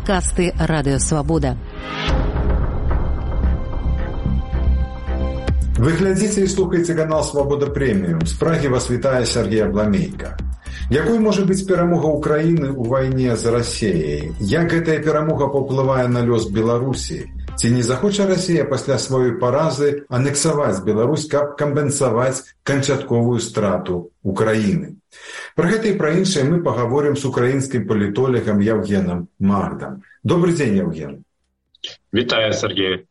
Падкасты Радыёвабода. Вы глядзіце і слухаеце канал «Свабода Прэміум». З Прагі вас вітае Сергей Абламейка. Якой можа быць перамога Украіны ў вайне з Расіяй? Як гэтая перамога паўплывае на лёс Беларусі? Ці не захоча Расія пасля сваёй паразы анексаваць Беларусь, каб кампенсаваць канчатковую страту Украіны? Пра гэта і пра іншае мы пагаворым з украінскім палітолагам Евгеном Мардам. Добрый дзень, Евген. Вітаю, Сергей.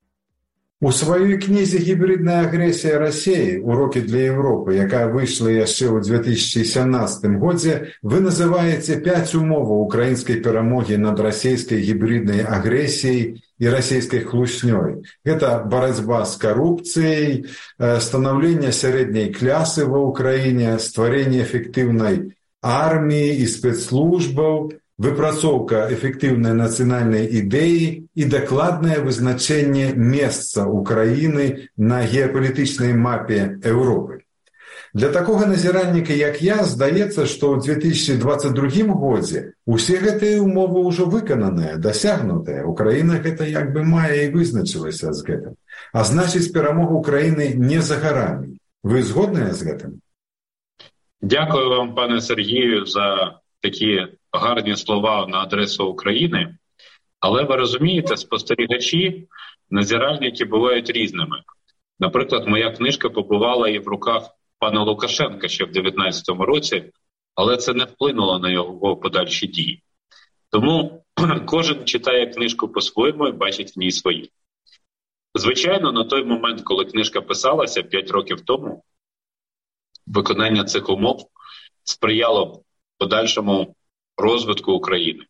У сваёй кнізе «Гібридная агрэсія Расіі. Урокі для Европы», якая выйшла яшчэ ў 2017 годзе, вы называеце 5 умоваў украінскай перамогі над расійскай гібриднай агрэсіяй і расійскай хлуснёй. Гэта барацьба з карупцыяй, станаўленне сярэдняй клясы ва ўкраіне, стварэнне эфектыўнай арміі і спецслужбаў, выпрацоўка эфектыўнай нацыянальнай ідэі і дакладнае вызначэнне месца Украіны на геапалітычнай мапе Еўропы. Для такога назіральніка, як я, здаецца, што ў 2022 годзе усе гэтыя умовы ўжо выкананыя, дасягнутыя. Украіна гэта як бы мае і вызначылася з гэтым. А значыць, перамога Украіны не за гарамі. Вы згодныя з гэтым? Дякую вам, пане Сергію, за такі гарні слова на адресу України. Але ви розумієте, спостерігачі, назиральники бувають різними. Наприклад, моя книжка побувала і в руках пана Лукашенка ще в 2019 році, але це не вплинуло на його подальші дії. Тому кожен читає книжку по-своєму і бачить в ній свої. Звичайно, на той момент, коли книжка писалася 5 років тому, виконання цих умов сприяло подальшому розвитку України.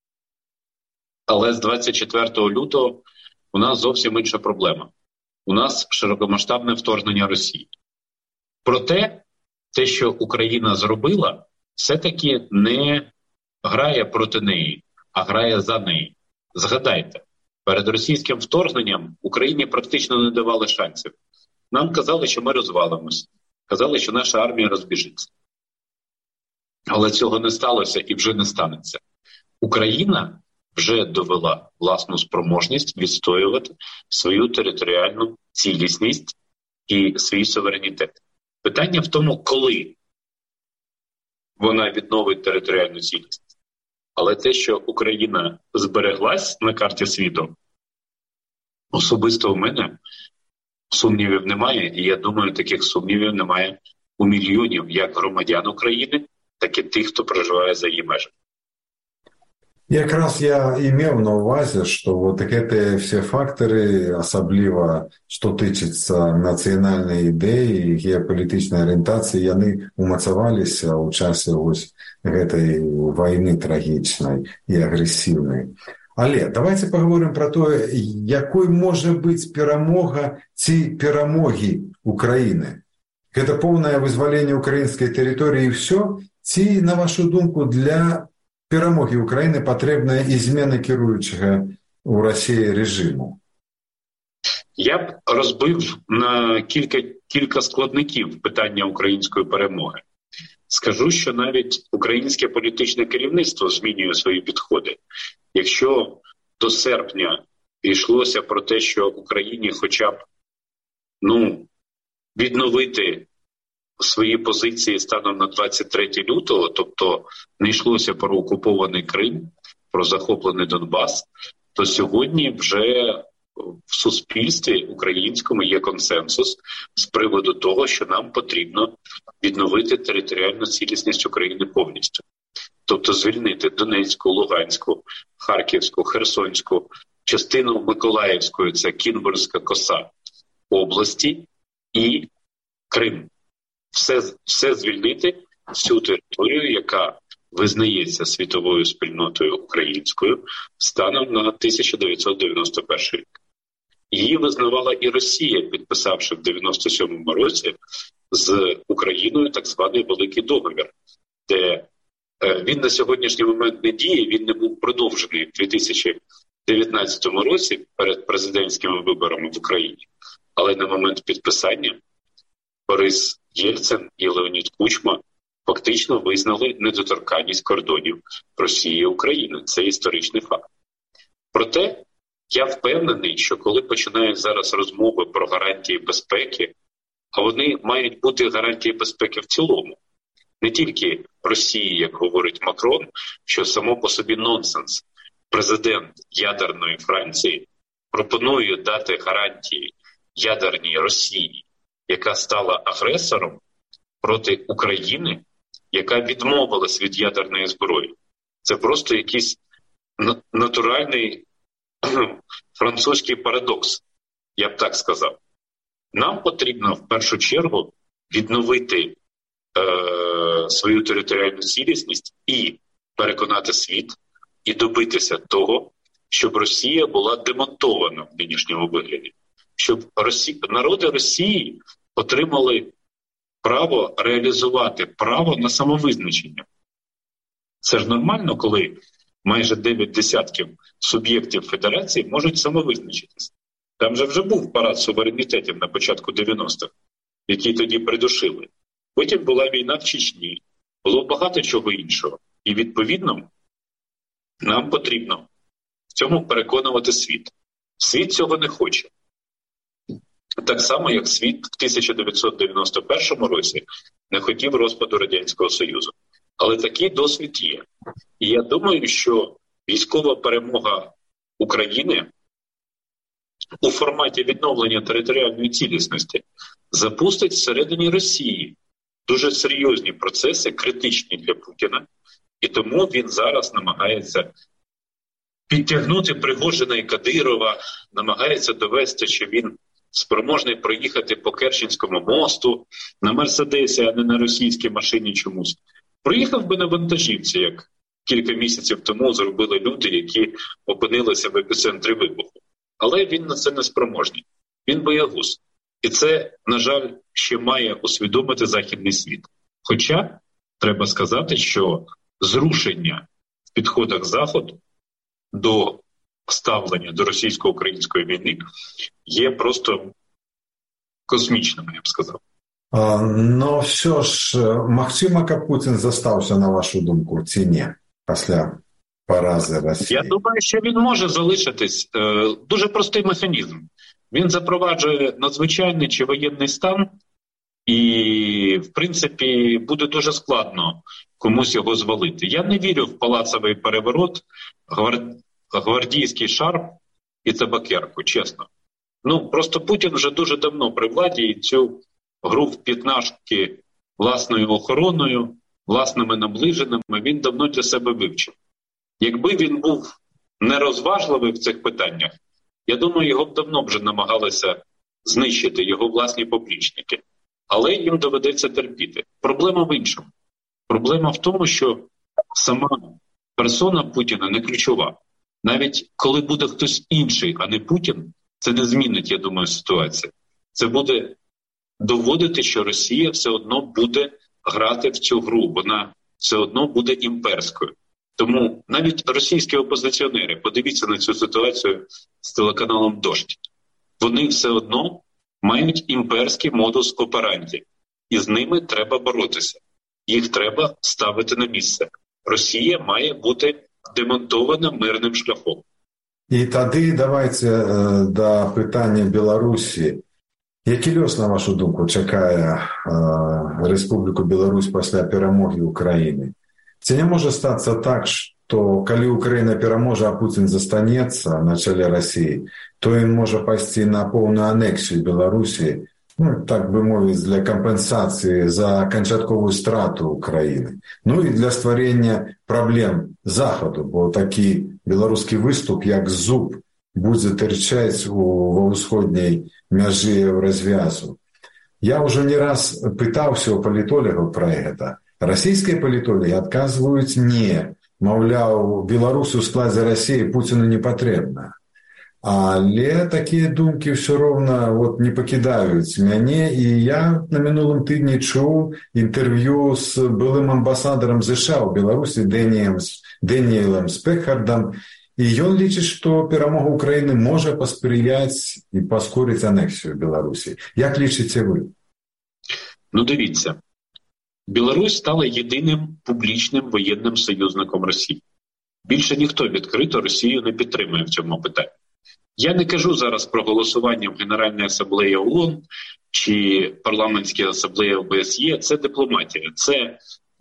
Але з 24 лютого у нас зовсім інша проблема. У нас широкомасштабне вторгнення Росії. Проте, те, що Україна зробила, все-таки не грає проти неї, а грає за неї. Згадайте, перед російським вторгненням Україні практично не давали шансів. Нам казали, що ми розвалимось. Казали, що наша армія розбіжиться. Але цього не сталося і вже не станеться. Україна вже довела власну спроможність відстоювати свою територіальну цілісність і свій суверенітет. Питання в тому, коли вона відновить територіальну цілісність. Але те, що Україна збереглась на карті світу, особисто у мене сумнівів немає. І я думаю, таких сумнівів немає у мільйонів як громадян України, так і тих, хто проживає за її межами. Якраз я і меў на ўвазе, што вот гэтыя все фактары, асабліва, што тычыцца нацыянальнай ідэі, геапалітычнай арыентацыі, яны умацаваліся ў часе вось гэтай вайны трагічнай і агрэсіўнай. Але давайте паговорым пра тое, якой можа быць перамога ці перамогі Украіны. Гэта поўнае вызваленне украінскай тэрыторыі і ўсё? Ці, на вашу думку, для перамогі Украіны патрэбная і змена кіруючага ў Расіі рэжыму? Я б розбив на кілька складників питання української перемоги. Скажу, що навіть українське політичне керівництво змінює свої підходи. Якщо до серпня йшлося про те, що Україні хоча б відновити свої позиції станом на 23 лютого, тобто не йшлося про окупований Крим, про захоплений Донбас, то сьогодні вже в суспільстві українському є консенсус з приводу того, що нам потрібно відновити територіальну цілісність України повністю. Тобто звільнити Донецьку, Луганську, Харківську, Херсонську, частину Миколаївської, це Кінбурзька коса, області і Крим. Все звільнити, всю територію, яка визнається світовою спільнотою українською станом на 1991 рік. Її визнавала і Росія, підписавши в 1997 році з Україною так званий Великий договір, де він на сьогоднішній момент не діє, він не був продовжений в 2019 році перед президентськими виборами в Україні. Але на момент підписання Борис Єльцин і Леонід Кучма фактично визнали недоторканність кордонів Росії і України. Це історичний факт. Проте я впевнений, що коли починають зараз розмови про гарантії безпеки, а вони мають бути гарантії безпеки в цілому, не тільки Росії, як говорить Макрон, що само по собі нонсенс. Президент ядерної Франції пропонує дати гарантії ядерній Росії, яка стала агресором, проти України, яка відмовилась від ядерної зброї. Це просто якийсь натуральний французький парадокс, я б так сказав. Нам потрібно в першу чергу відновити свою територіальну цілісність і переконати світ, і добитися того, щоб Росія була демонтована в нинішньому вигляді. Щоб народи Росії отримали право реалізувати право на самовизначення. Це ж нормально, коли майже 9 десятків суб'єктів федерації можуть самовизначитися. Там же вже був парад суверенітетів на початку 90-х, який тоді придушили. Потім була війна в Чечні, було багато чого іншого. І, відповідно, нам потрібно в цьому переконувати світ. Світ цього не хоче. Так само, як світ в 1991 році не хотів розпаду Радянського Союзу. Але такий досвід є. І я думаю, що військова перемога України у форматі відновлення територіальної цілісності запустить всередині Росії дуже серйозні процеси, критичні для Путіна. І тому він зараз намагається підтягнути Пригожина і Кадирова, намагається довести, що він спроможний проїхати по Керченському мосту на Мерседесі, а не на російській машині чомусь. Проїхав би на вантажівці, як кілька місяців тому зробили люди, які опинилися в епіцентрі вибуху. Але він на це не спроможний. Він боягуз. І це, на жаль, ще має усвідомити західний світ. Хоча, треба сказати, що зрушення в підходах Заходу до ставлення до російсько-української війни є просто космічним, я б сказав. Но все ж, магчыма, каб Путін застався, на вашу думку, в ціні після порази Росії? Я думаю, що він може залишитись. Дуже простий механізм. Він запроваджує надзвичайний чи воєнний стан, і, в принципі, буде дуже складно комусь його звалити. Я не вірю в палацовий переворот, гвардійський шарп і табакерку, чесно. Просто Путін вже дуже давно при владі, і цю гру в п'ятнашки власною охороною, власними наближеними він давно для себе вивчив. Якби він був нерозважливий в цих питаннях, я думаю, його б давно вже намагалися знищити його власні поплічники. Але їм доведеться терпіти. Проблема в іншому. Проблема в тому, що сама персона Путіна не ключова. Навіть коли буде хтось інший, а не Путін, це не змінить, я думаю, ситуацію. Це буде доводити, що Росія все одно буде грати в цю гру. Вона все одно буде імперською. Тому навіть російські опозиціонери, подивіться на цю ситуацію з телеканалом «Дождь», вони все одно мають імперський модус операнді. І з ними треба боротися. Їх треба ставити на місце. Росія має бути демонтована мирним шляхом. І тоді давайте до питання Білорусі. Який лёс, на вашу думку, чекає Республіку Білорусь після перемоги України? Ці не може статися так, що коли Україна переможе, а Путін застанеться на чолі Росії, то він може пойти на повну анексію Білорусі, так би мовити, для компенсації за канчаткову страту України. І для створення проблем Заходу, бо такий білоруський виступ, як зуб, буде торчати во ўсходній мяжы развязу. Я уже не раз пытаўся у палітолагаў пра гэта. Расійскія палітолагі адказваюць не. Маўляў, беларусы ў складзе Расіі Пуціну не патрэбна. Але такія думкі ўсё роўна не пакідаюць мяне, і я на мінулым тыдні чуў інтэрв'ю з былым амбасадарам США ў Беларусі Дэніелам Спекхардам, і ён лічыць, што перамога Украіны можа паспрыяць і паскорыць анексію Беларусі. Як лічыце ви? Дивіться. Білорусь стала єдиним публічним воєнним союзником Росії. Більше ніхто відкрито Росію не підтримує в цьому питанні. Я не кажу зараз про голосування в Генеральній асамблеї ООН чи парламентській асамблеї ОБСЄ. Це дипломатія. Це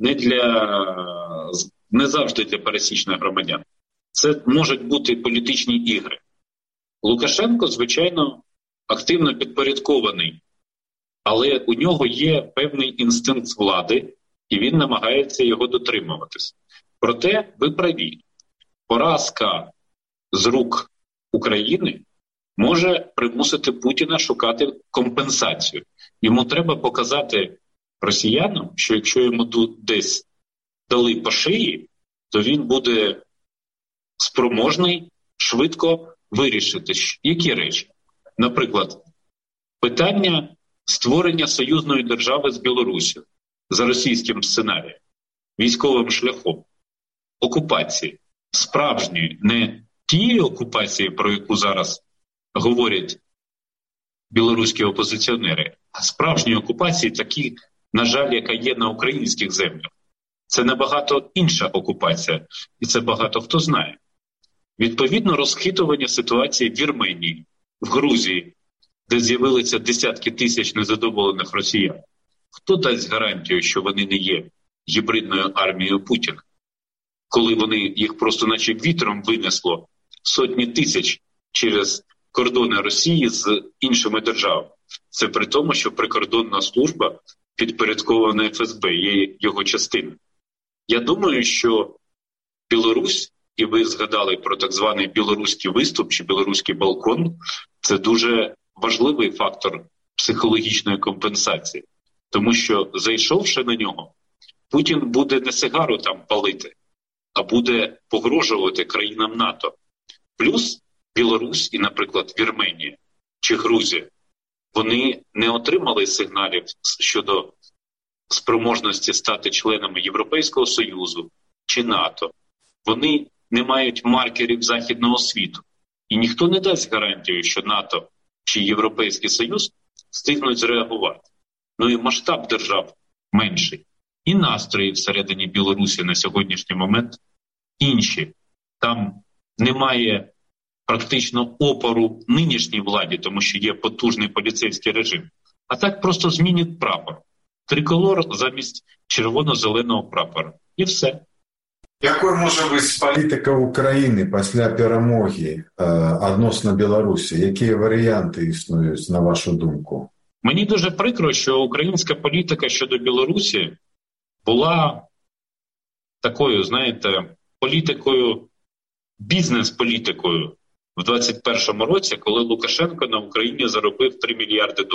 не завжди для пересічних громадян. Це можуть бути політичні ігри. Лукашенко, звичайно, активно підпорядкований, але у нього є певний інстинкт влади, і він намагається його дотримуватись. Проте, ви праві, поразка з рук України може примусити Путіна шукати компенсацію. Йому треба показати росіянам, що якщо йому десь дали по шиї, то він буде спроможний швидко вирішити, які речі. Наприклад, питання створення союзної держави з Білоруссю за російським сценарієм, військовим шляхом, окупації, справжньої, не тієї окупації, про яку зараз говорять білоруські опозиціонери, а справжньої окупації, такі, на жаль, яка є на українських землях. Це набагато інша окупація, і це багато хто знає. Відповідно, розхитування ситуації в Вірменії, в Грузії, де з'явилися десятки тисяч незадоволених росіян. Хто дасть гарантію, що вони не є гібридною армією Путіна? Коли вони їх просто наче вітром винесло сотні тисяч через кордони Росії з іншими державами. Це при тому, що прикордонна служба підпорядкована ФСБ, є його частиною. Я думаю, що Білорусь, і ви згадали про так званий білоруський виступ чи білоруський балкон, це дуже важливий фактор психологічної компенсації. Тому що, зайшовши на нього, Путін буде не сигару там палити, а буде погрожувати країнам НАТО. Плюс Білорусь і, наприклад, Вірменія чи Грузія, вони не отримали сигналів щодо спроможності стати членами Європейського Союзу чи НАТО. Вони не мають маркерів західного світу. І ніхто не дасть гарантію, що НАТО чи Європейський Союз встигнуть зреагувати. Ну і масштаб держав менший. І настрої всередині Білорусі на сьогоднішній момент інші. Там немає практично опору нинішній владі, тому що є потужний поліцейський режим. А так просто змінять прапор. Триколор замість червоно-зеленого прапора. І все. Якою може бути політика України після перемоги відносно Білорусі? Які варіанти існують, на вашу думку? Мені дуже прикро, що українська політика щодо Білорусі була такою, знаєте, політикою, бізнес-політикою в 2021 році, коли Лукашенко на Україні заробив $3 мільярди.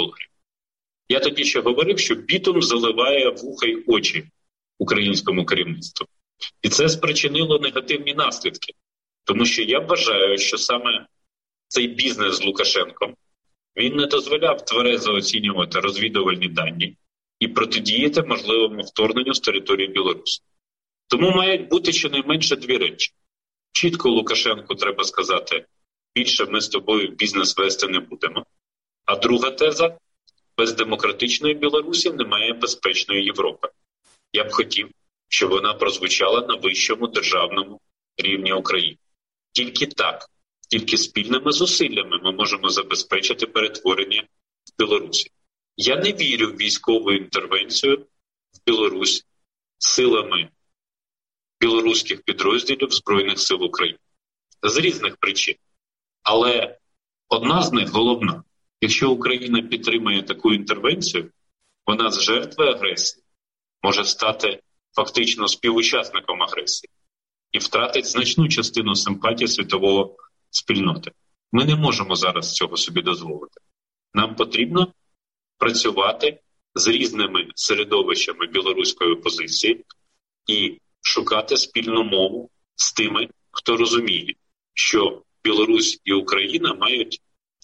Я тоді ще говорив, що бітум заливає вуха й очі українському керівництву. І це спричинило негативні наслідки. Тому що я вважаю, що саме цей бізнес з Лукашенком, він не дозволяв тверезо оцінювати розвідувальні дані і протидіяти можливому вторгненню з території Білорусі. Тому мають бути щонайменше дві речі. Чітко Лукашенку треба сказати, більше ми з тобою бізнес вести не будемо. А друга теза – без демократичної Білорусі немає безпечної Європи. Я б хотів, щоб вона прозвучала на вищому державному рівні України. Тільки так, тільки спільними зусиллями ми можемо забезпечити перетворення в Білорусі. Я не вірю в військову інтервенцію в Білорусь силами білоруських підрозділів Збройних сил України. З різних причин. Але одна з них головна. Якщо Україна підтримує таку інтервенцію, вона з жертви агресії може стати фактично співучасником агресії і втратить значну частину симпатії світового спільноти. Ми не можемо зараз цього собі дозволити. Нам потрібно працювати з різними середовищами білоруської опозиції і шукати спільну мову з тими, хто розуміє, що Білорусь і Україна мають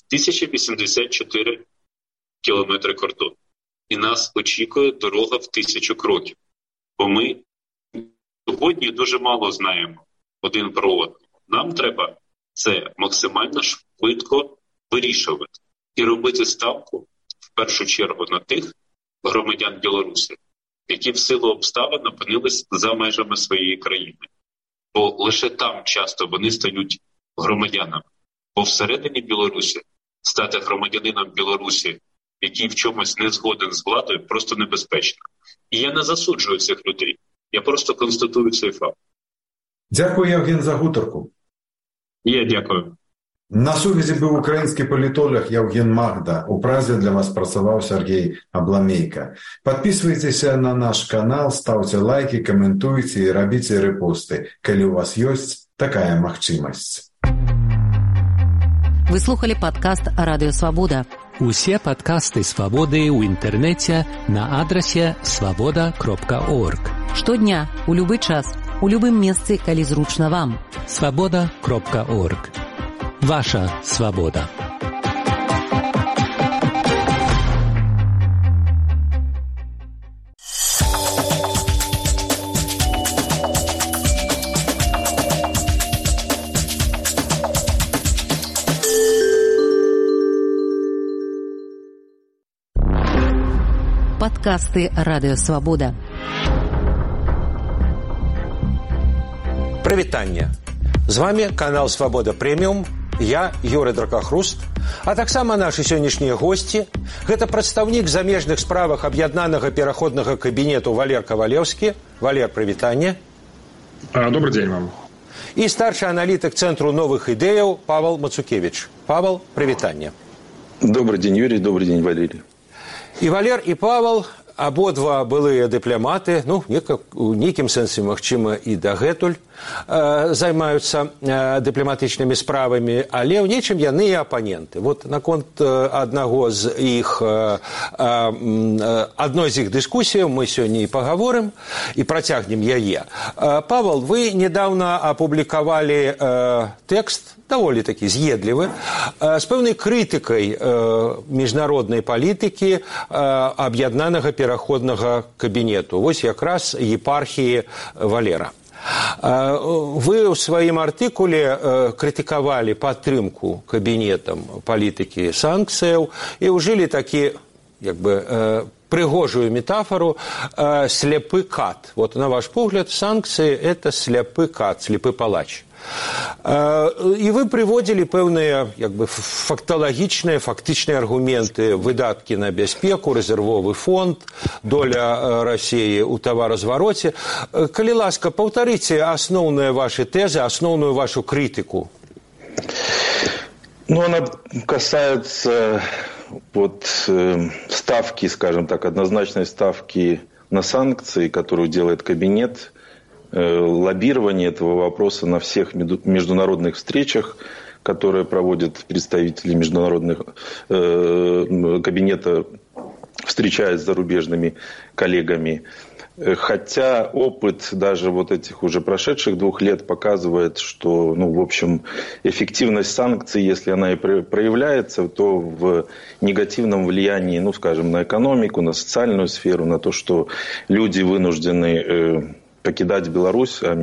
1084 кілометри кордону. І нас очікує дорога в 1000 кроків. Бо ми сьогодні дуже мало знаємо один про одного. Нам треба це максимально швидко вирішувати і робити ставку в першу чергу на тих громадян Білорусі, які в силу обставин опинились за межами своєї країни. бо лише там часто вони стають громадянами. Бо всередині Білорусі стати громадянином Білорусі, який в чомусь не згоден з владою, просто небезпечно. І я не засуджую цих людей. Я просто констатую цей факт. Дякую, Євген, за гутарку. Я дякую. На сувязі був український політолог Євген Магда. У Празі для вас працював Сергій Абламейко. Підписуйтеся на наш канал, ставте лайки, коментуйте і робіть репости, калі у вас ёсць такая магчымасць. Вы слухали падкаст «Радыё Свабода». Усе падкасты «Свабоды» ў інтэрнэце на адрасе свабода.орг. Штодня, у любы час, у любым месцы, калі зручна вам. свабода.орг. Ваша свобода. Подкасты «Радыё Свабода». Прывітанне. З вами канал «Свабода Прэміум». Я, Юрый Дракахруст, а таксама нашы сённяшнія госці. Гэта прадстаўнік замежных справах аб'яднанага пераходнага кабінету Валер Кавалеўскі. Валер, прывітанне. Добрый день вам. І старшы аналітык Цэнтру новых ідэяў Павел Мацукевич. Павел, прывітанне. Добрый день, Юрий, добрый день, Валерий. І Валер, і Павел, абодва былыя дыпламаты, у нейкім сэнсе, магчыма, і дагэтуль займаюцца дыпламатычнымі справамі, але ў нечым яны і апаненты. Вот наконт адной з іх дыскусіяў мы сёння і пагаворым, і працягнем яе. Павел, вы недавно апублікавалі тэкст, даволі такі з'едлівы, з пэўнай крытыкай міжнароднай палітыкі аб'яднанага пераходнага кабінету. Вось якраз епархіі Валера. Вы ў сваім артыкуле крытыкавалі падтрымку кабінетам палітыкі санкцыяў і ўжылі такі, прыгожую метафору «сляпы кат». Вот, на ваш погляд, санкции – это сляпы кат, слепы палач. І вы прыводзілі пэўныя факталагічныя, фактычныя аргументы, выдаткі на бяспеку, рэзервовы фонд, доля России ў таваразвароце. Калі ласка, паўтарыце асноўныя ваши тэзы, асноўную вашу крытыку. Она касается ставки, скажем так, однозначной ставки на санкции, которую делает кабинет, лоббирование этого вопроса на всех международных встречах, которые проводят представители международных кабинета, встречаясь с зарубежными коллегами. Хотя опыт даже этих уже прошедших 2 лет показывает, что, в общем, эффективность санкций, если она и проявляется, то в негативном влиянии, скажем, на экономику, на социальную сферу, на то, что люди вынуждены покидать Беларусь, а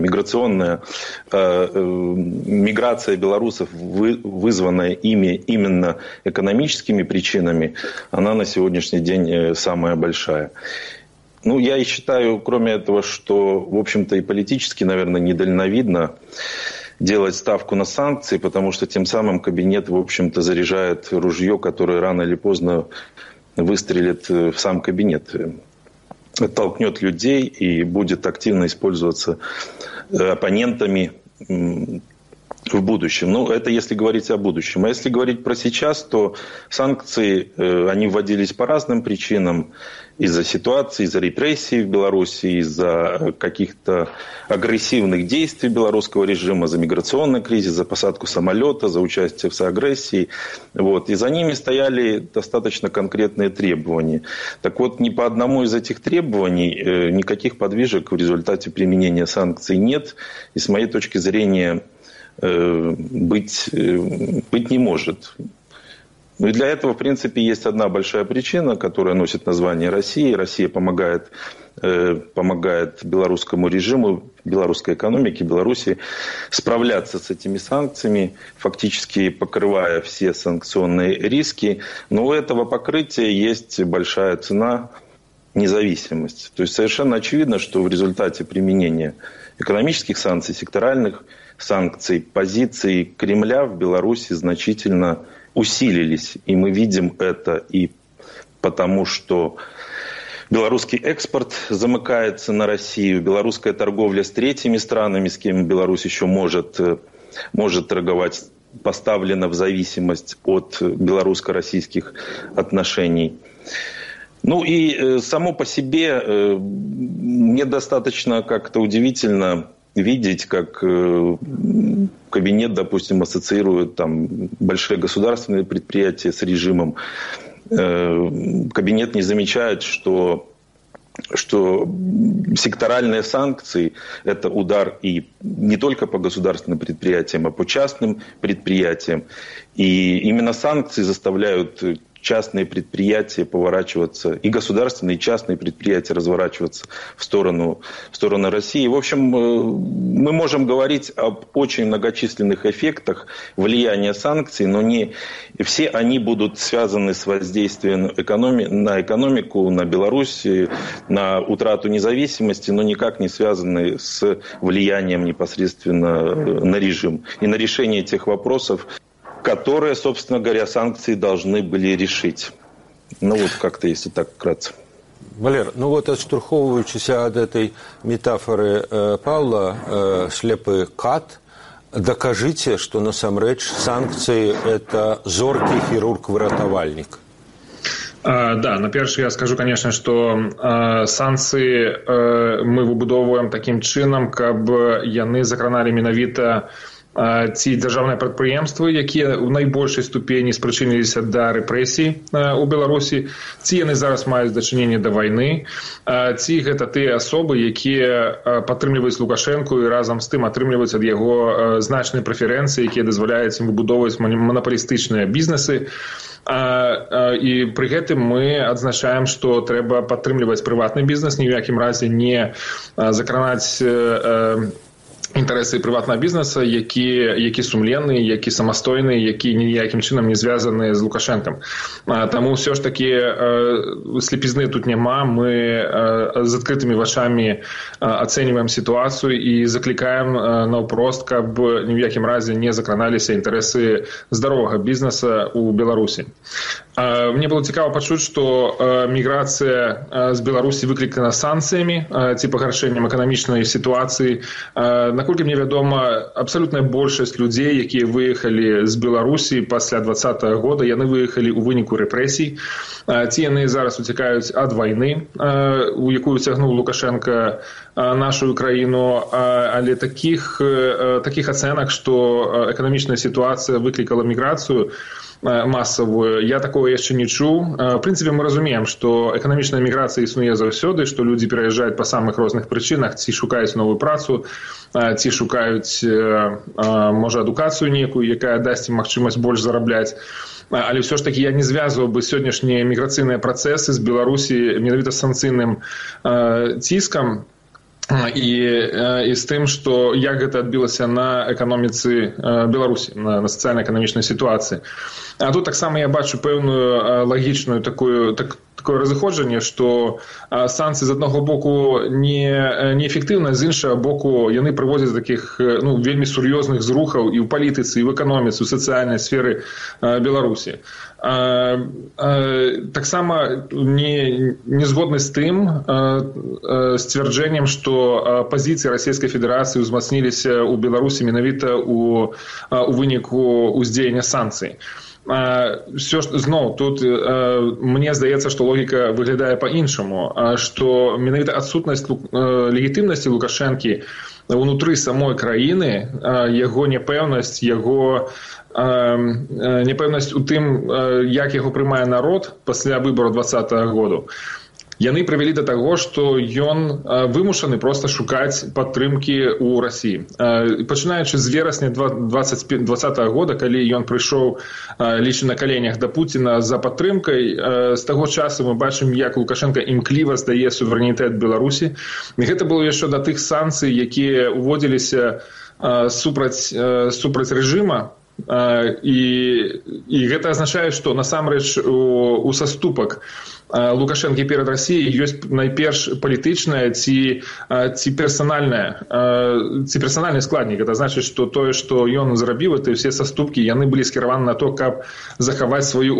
миграция белорусов, вызванная ими именно экономическими причинами, она на сегодняшний день самая большая. Я и считаю, кроме этого, что, в общем-то, и политически, наверное, недальновидно делать ставку на санкции, потому что тем самым кабинет, в общем-то, заряжает ружье, которое рано или поздно выстрелит в сам кабинет, оттолкнет людей и будет активно использоваться оппонентами в будущем. Это если говорить о будущем. А если говорить про сейчас, то санкции, они вводились по разным причинам. Из-за ситуации, из-за репрессий в Беларуси, из-за каких-то агрессивных действий белорусского режима, за миграционный кризис, за посадку самолета, за участие в соагрессии. И за ними стояли достаточно конкретные требования. Так вот, ни по одному из этих требований никаких подвижек в результате применения санкций нет. И с моей точки зрения быть не может. И для этого, в принципе, есть одна большая причина, которая носит название России. Россия помогает белорусскому режиму, белорусской экономике, Беларуси справляться с этими санкциями, фактически покрывая все санкционные риски. Но у этого покрытия есть большая цена, независимость. То есть совершенно очевидно, что в результате применения экономических санкций, секторальных санкций, позиции Кремля в Беларуси значительно усилились. И мы видим это и потому, что белорусский экспорт замыкается на Россию, белорусская торговля с третьими странами, с кем Беларусь еще может торговать, поставлена в зависимость от белорусско-российских отношений. Ну и само по себе мне достаточно как-то удивительно видеть, как кабинет, допустим, ассоциирует там большие государственные предприятия с режимом. Кабинет не замечает, что секторальные санкции – это удар и не только по государственным предприятиям, а по частным предприятиям. И именно санкции заставляют частные предприятия поворачиваться, и государственные, и частные предприятия разворачиваться в сторону России. В общем, мы можем говорить об очень многочисленных эффектах влияния санкций, но не все они будут связаны с воздействием на экономику, на Беларусь, на утрату независимости, но никак не связаны с влиянием непосредственно на режим и на решение тех вопросов, которые, собственно говоря, санкции должны были решить. Ну вот как-то, если так вкратце. Валер, ну вот отштурховываючись от этой метафоры Павла, слепый кат, докажите, что насамрэч санкции – это зоркий хирург-выратавальник. Да, но перше я скажу, конечно, что санкции мы выбудовываем таким чином, каб яны закраналі менавіта ці дзяржаўныя прадпрыемствы, якія ў найбольшай ступені спрычыніліся да рэпрэсій у Беларусі, ці яны зараз маюць дачыненне да вайны, ці гэта тыя асобы, якія падтрымліваюць Лукашэнку і разам з тым атрымліваюць ад яго значныя прэферэнцыі, якія дазваляюць ім выбудоўваць манапалістычныя бізнесы. І пры гэтым мы адзначаем, што трэба падтрымліваць прыватны бізнес, ні ў якім разе не закранаць інтарэсы прыватнага бізнеса, які сумленны, які самастойны, які ніякім чынам не звязаны з Лукашэнкам. Таму ўсё ж такі слепізны тут няма. Мы з адкрытымі вачамі ацэньваем сітуацыю і заклікаем наўпрост, каб ні ў якім разе не закраналіся інтарэсы здаровага бізнеса ў Беларусі. Мне было цікава пачуць, што міграцыя з Беларусі выклікана санкцыямі ці пагаршэннем эканамічнай сітуацыі. Наколькі мне вядома, абсалютная большасць людзей, якія выехалі з Беларусі пасля 2020 года, яны выехалі ў выніку рэпрэсій. Ці яны зараз уцякаюць ад вайны, у якую цягнуў Лукашенко нашу краіну, але такіх ацэнак, што эканамічная сітуацыя выклікала міграцыю массовую, я такого яшчэ не чуў. В прынцыпе, мы разумеем, што эканамічная міграцыя існуе заўсёды, што людзі пераязджаюць па самых розных прычынах, ці шукаюць новую працу, ці шукаюць, можа, адукацыю некую, якая дасць ім магчымасць больш зарабляць. Але ўсё ж такі я не звязваў бы сённяшнія міграцыйныя працэсы з Беларусі менавіта з санкцыйным ціскам і з тым, што як гэта адбілася на эканоміцы Беларусі, на сацыяльна-эканамічнай сітуацыі. А тут таксама я бачу пэўную лагічную такое разыходжанне, што санкцыі з аднаго боку неэфектыўна, з іншага боку яны прыводзяць да такіх вельмі сур'ёзных зрухаў і ў палітыцы, і ў эканоміцы, у сацыяльнай сферы Беларусі. Таксама не згодны з тым сцвярджэннем, што пазіцыі Расійскай Федэрацыі ўзмацніліся ў Беларусі менавіта у выніку ўздзеяння санкцый. Все ж зноў тут мне здаецца, што логіка выглядае па-іншаму, што менавіта адсутнасць легітымнасці Лукашэнкі ўнутры самой краіны, яго няпэўнасць, яго непэўнасць у тым, як яго прымае народ пасля выбараў 2020 году, яны прывялі да таго, што ён вымушаны проста шукаць падтрымкі ў Расіі. Пачынаючы з верасня 2020 года, калі ён прыйшоў лічы на каленях да Пуціна за падтрымкай, з таго часу мы бачым, як Лукашенко імкліва здае суверэнітэт Беларусі. І гэта было яшчэ да тых санкцый, якія ўводзіліся супраць рэжыма. І гэта азначае, што насамрэч у саступак Лукашэнкі перад Расіяй ёсць найперш палітычная ці персанальны складнік. Это значыць, што тое, што ён зрабіў, это ўсе саступкі, яны былі скіраваны на то, каб захаваць сваю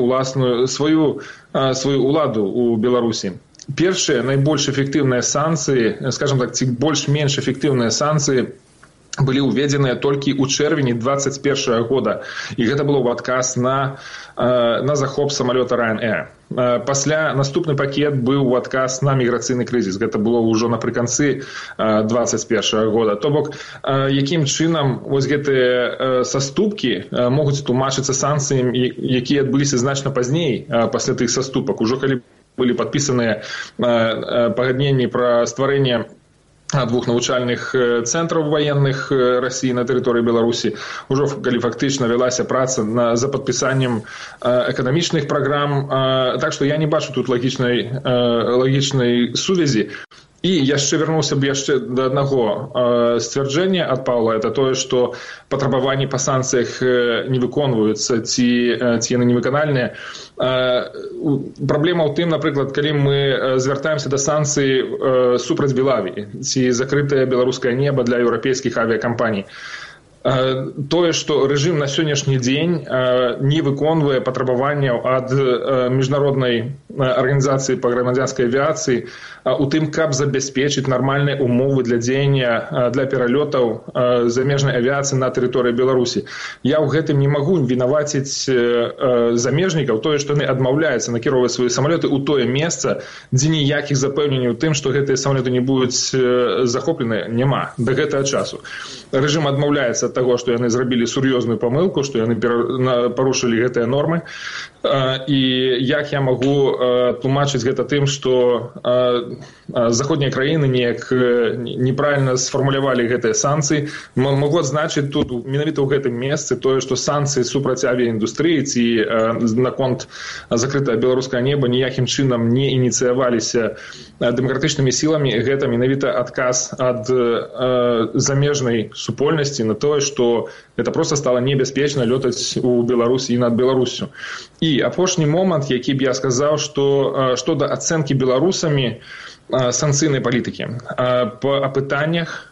ўладу ў Беларусі. Першыя найбольш эфектыўныя санкцыі, скажем так, ці больш-менш эфектыўныя санкцыі былі ўведзеныя толькі ў чэрвені 2021 года. І гэта было ў адказ на захоп самалёта Ryanair. Пасля наступны пакет быў у адказ на міграцыйны крызіс. Гэта было ўжо напрыканцы 2021 года. То бок, якім чынам вось гэтыя саступкі могуць тлумачыцца санкцыямі, якія адбыліся значна пазней пасля тых саступак. Ужо калі былі падпісаныя пагадненні пра стварэнне двух навучальных цэнтраў ваенных Расіі на тэрыторыі Беларусі. Ужо калі фактычна вялася праца за падпісаннем эканамічных праграм. Так што я не бачу тут лагічнай сувязі. І яшчэ вярнуўся б яшчэ да аднаго сцвярджэння ад Паўла. Это тое, што патрабаванні па санкцыях не выконваюцца ці яны невыканальныя. Праблема ў тым, напрыклад, калі мы звяртаемся да санкцый супраць Белавіі ці закрытае беларускае неба для еўрапейскіх авіякампаній. Тое, што рэжым на сённяшні дзень не выконвае патрабаванняў ад міжнароднай арганізацыі па грамадзянскай авіяцыі у тым, каб забяспечыць нармальныя умовы для дзеяння, для пералётаў замежнай авіяцыі на тэрыторыі Беларусі. Я ў гэтым не магу вінаваціць замежнікаў, тое, што яны адмаўляюцца накіроўваць свае самалёты ў тое месца, дзе ніякіх запэўненняў тым, што гэтыя самалёты не будуць захоплены, няма да гэтага часу. Рэжым адмаўляецца ад таго, што яны зрабілі сур'ёзную памылку, што яны парушылі гэтыя нормы. І як я магу тлумачыць гэта тым, што заходнія краіны неяк неправільна сфармулявалі гэтыя санкцыі. Магу адзначыць тут менавіта ў гэтым месцы тое, што санкцыі супраць авіаіндустрыі ці наконт закрытае беларускае неба ніякім чынам не ініцыяваліся дэмакратычнымі сіламі. Гэта менавіта адказ ад замежнай супольнасці на тое, што гэта проста стала небяспечна лётаць у Беларусі і над Беларуссю. І апошні момант, які б я сказаў, што да ацэнкі беларусамі санкцыйнай палітыкі. Па апытаннях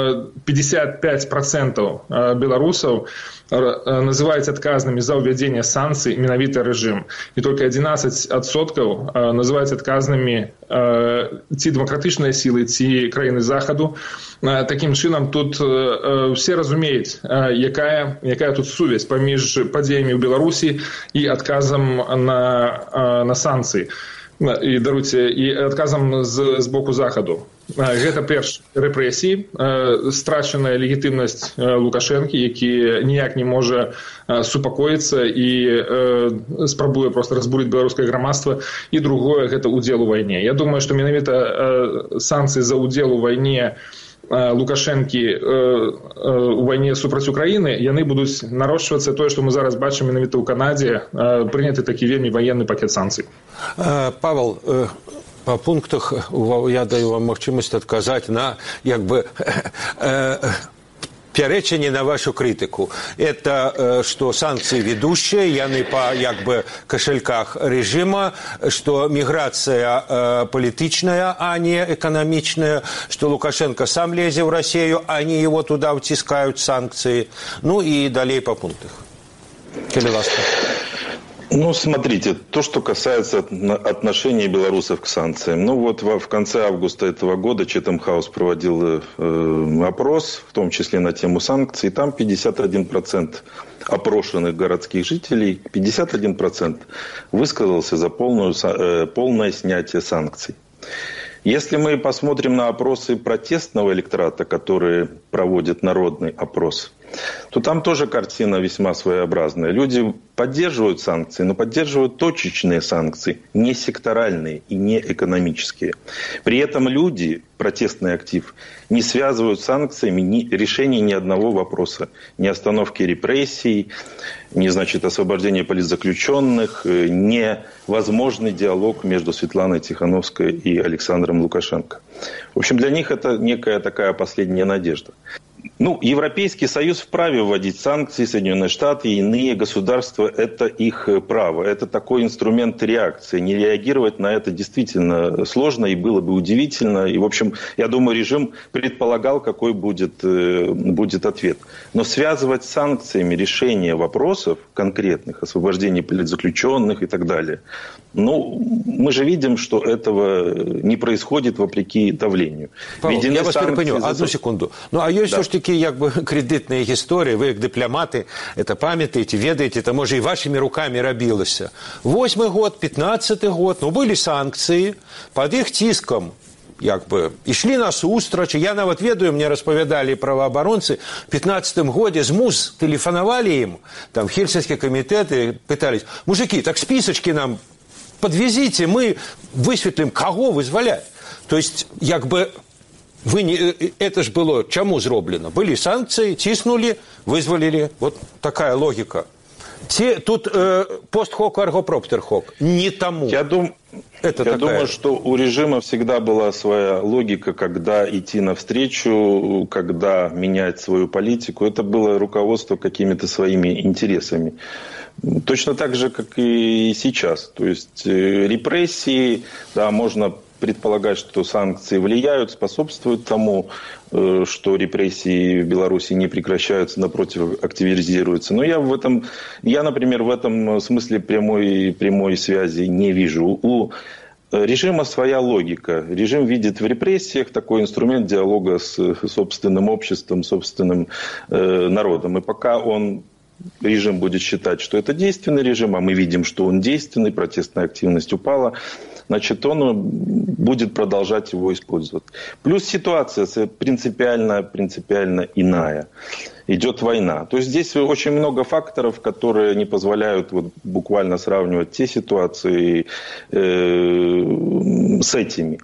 55% беларусаў называюць адказнымі за ўвядзенне санкцый менавіта рэжым. І толькі 11% называюць адказнымі ці дэмакратычныя сілы, ці краіны захаду. Такім чынам тут усе разумеюць, якая тут сувязь паміж падзеямі ў Беларусі і адказам на санкцыі. І даруйце, і адказам з боку захаду. Гэта перш рэпрэсіі, страчаная легітымнасць Лукашэнкі, які ніяк не можа супакоіцца і спрабуе проста разбурыць беларускае грамадства. І другое, гэта ўдзел у вайне. Я думаю, што менавіта санкцыі за ўдзел у вайне Лукашэнкі у вайне супраць Украіны, яны будуць нарошчвацца. Тое, што мы зараз бачым менавіта ў Канадзе, прыняты такі вельмі ваенны пакет санкцый. Павел, по пунктах я даю вам магчымасць адказаць на пярэчанне на вашу крытыку. Это что санкции ведущие, яны по кошельках режима, что миграция политичная, а не экономичная, что Лукашенко сам лезет в Россию, они его туда втискают санкции. Ну и далее по пунктах. Ну, смотрите, то, что касается отношения белорусов к санкциям. Ну, вот в конце августа этого года Chatham House проводил опрос, в том числе на тему санкций. Там 51% опрошенных городских жителей, 51% высказался за полное снятие санкций. Если мы посмотрим на опросы протестного электората, которые проводит народный опрос, то там тоже картина весьма своеобразная. Люди поддерживают санкции, но поддерживают точечные санкции, не секторальные и не экономические. При этом люди, протестный актив, не связывают с санкциями решение ни одного вопроса. Ни остановки репрессий, ни, освобождения политзаключенных, ни возможный диалог между Светланой Тихановской и Александром Лукашенко. В общем, для них это некая такая последняя надежда. Ну, Европейский Союз вправе вводить санкции, Соединенные Штаты и иные государства – это их право. Это такой инструмент реакции. Не реагировать на это действительно сложно и было бы удивительно. И, в общем, я думаю, режим предполагал, какой будет ответ. Но связывать с санкциями решение вопросов конкретных, освобождение политзаключенных и так далее, ну, мы же видим, что этого не происходит вопреки давлению. Павел, я вас перепыню, одну секунду. Ну, а есть все-таки кредитные истории, вы, как дипломаты, это памятаете, ведаете, это, может, и вашими руками робилося. 8-й год, 15-й год, ну, были санкции, под их тиском ішли насустрач. Я нават ведаю, мне распавядалі праваабаронцы, в 15-м годзе з МУЗ тэлефанавалі ім, там, хельсінскія камітэты, пытались, мужики, так списочки нам подвезите, мы высветлим, кого вызволять. То есть, это ж было чаму зроблена? Были санкции, тиснули, вызволили. Вот такая логика. Тут пост-хок, арго-проптер-хок. Не тому. Я думаю, что у режима всегда была своя логика, когда идти навстречу, когда менять свою политику. Это было руководство какими-то своими интересами. Точно так же, как и сейчас. То есть репрессии, да, можно предполагать, что санкции влияют, способствуют тому, что репрессии в Беларуси не прекращаются, напротив, активизируются. Но я, например, в этом смысле прямой связи не вижу. У режима своя логика. Режим видит в репрессиях такой инструмент диалога с собственным обществом, собственным народом. И пока режим будет считать, что это действенный режим, а мы видим, что он действенный, протестная активность упала, значит, он будет продолжать его использовать. Плюс ситуация принципиально иная. Идет война. То есть здесь очень много факторов, которые не позволяют буквально сравнивать те ситуации с этими.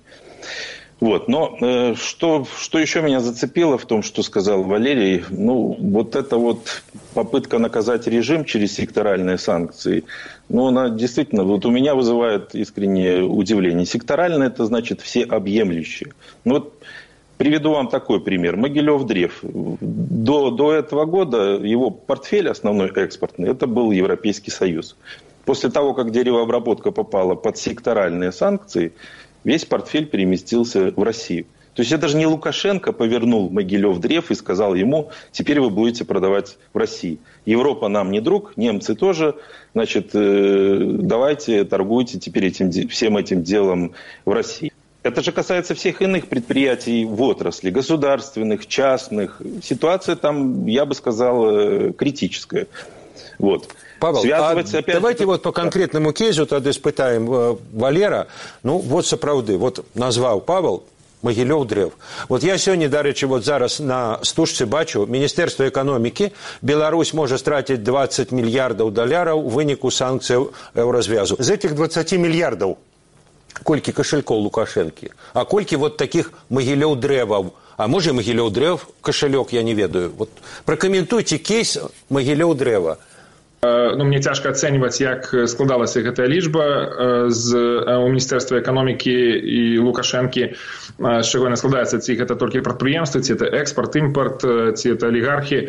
Но что еще меня зацепило в том, что сказал Валерий, эта попытка наказать режим через секторальные санкции, она действительно у меня вызывает искреннее удивление. Секторальные – это значит всеобъемлющие. Приведу вам такой пример. Могилев-Древ. До этого года его портфель основной экспортный – это был Европейский Союз. После того, как деревообработка попала под секторальные санкции, весь портфель переместился в Россию. То есть это же не Лукашенко повернул Могилев-Древ и сказал ему, теперь вы будете продавать в России. Европа нам не друг, немцы тоже, значит, давайте торгуйте теперь всем этим делом в России. Это же касается всех иных предприятий в отрасли, государственных, частных. Ситуация там, я бы сказал, критическая. Павел, давайте по конкретному кейсу тогда спытаем Валера. Сапраўды, назвал Павел Могилев-Древ. Я сегодня, дарэчы, зараз на стужцы бачу, Министерство экономики, Беларусь может стратить 20 миллиардов долларов в вынику санкций Еврозвязу. Из этих 20 миллиардов колькі кошельков Лукашенки, а колькі таких Могилев-Древов, а может Могилев-Древ кошелек, я не ведаю. Прокомментуйте кейс Могилев-Древа. Мне цяжка ацэньваць, як складалася гэтая лічба у Міністэрства эканомікі і Лукашэнкі, з чаго яна складаецца, ці гэта толькі прадпрыемствы, ці это экспорт, імпорт, ці это алігархі.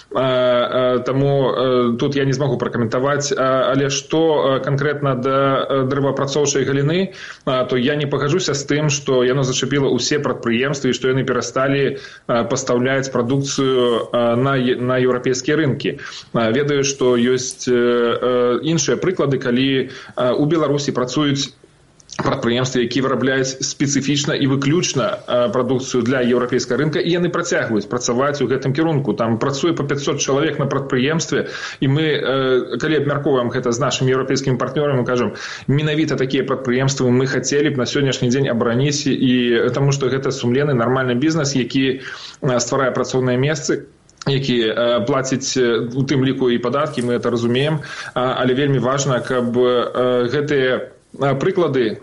Таму тут я не змагу пракаментаваць, але што канкрэтна да дрэваапрацоўчай галіны, то я не пагажуся з тым, што яно зачапіла ўсе прадпрыемствы і што яны перасталі пастаўляць прадукцыю на еўрапейскія рынкі. Ведаю, што ёсць іншыя прыклады, калі у Беларусі працуюць прадпрыемствы, якія вырабляюць спецыфічна і выключна прадукцыю для еўрапейскага рынка, і яны працягваюць працаваць у гэтым кірунку. Там працуе па 500 чалавек на прадпрыемстве, і мы, калі абмяркоўваем гэта з нашымі еўрапейскімі партнёрамі, мы кажам, менавіта такія прадпрыемствы мы хацелі б на сённяшні дзень абараніць, і таму што гэта сумленны нармальны бізнес, які стварае працоўныя месцы, які плаціць у тым ліку і падаткі, мы это разумеем, але вельмі важна, каб гэтыя прыклады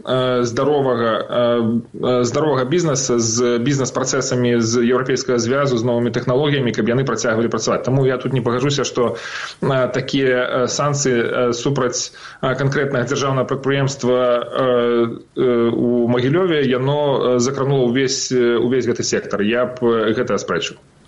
здаровага бізнеса з бізнес-працэсамі з еўрапейскага звязу, з новымі тэхналогіямі, каб яны працягвалі працаваць. Таму я тут не пагажуся, што такія санкцыі супраць канкрэтнага дзяржаўнага прадпрыемства у Магілёве, яно закранула ўвесь гэты сектар. Я б гэта аспрэчыў.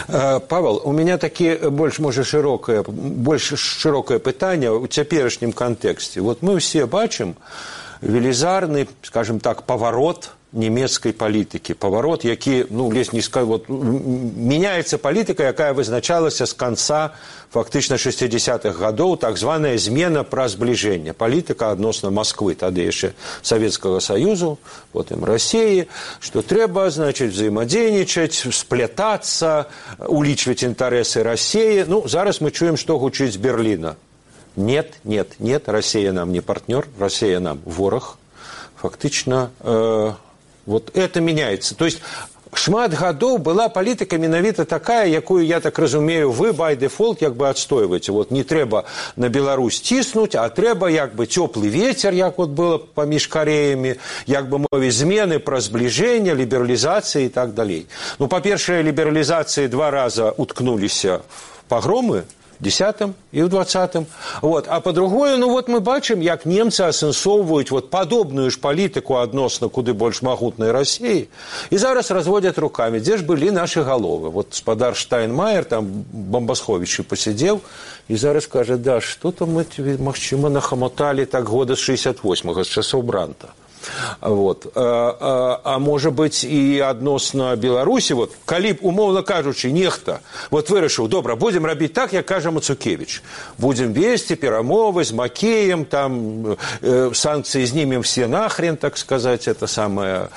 Павел, у меня такі больш шырокае пытанне ў цяперашнім кантэксце. Вот мы ўсе бачым велізарны, скажем так, паварот немецкай палітыкі. Паварот, які, ледзь не скажу, вот, мяняецца палітыка, якая вызначалася з канца фактычна 60-х гадоў, так званая змена пра збліжэнне. Палітыка адносна Масквы, тады яшчэ Савецкага Саюзу, потым Расіі, што трэба, значыць, взаимодзейнічаць, сплятацца, улічваць інтарэсы Расіі. Зараз мы чуем, што гучыць з Берліна. Нет, Россия нам не партнер, Россия нам ворог. Фактично, вот это меняется. То есть, шмат гадоў была палітыка менавіта такая, якую, я так разумею, вы by default як бы адстойваеце. Вот не трэба на Беларусь ціснуць, а трэба як бы цёплы ветер, як вот было паміж Кареямі, як бы мовіць змены пра збліжэнне, лібералізацыі і так далей. Па-першае, лібералізацыі 2 раза уткнуліся в пагромы, в 10-м и в 20-м. Вот. А по-другое, мы бачым, як немцы асэнсоўваюць падобную ж палітыку адносна куды больш магутнай Расіі і зараз разводят руками. Дзе ж былі нашы галовы? Вот спадар Штайнмаер, там бомбасховічы посидзеў і зараз кажа, да, што-то мы, магчыма, нахаматалі так года з 68-го, з часоў Бранта. Вот. А может быть и адносна Беларусі, вот, калі б, умоўна кажучы, нехта вот вырашыў, добра, будем рабіць так, як кажа Мацукевич, будем весці перамовы з Макеем, там санкции знімем все нахрен, так сказать, это самое.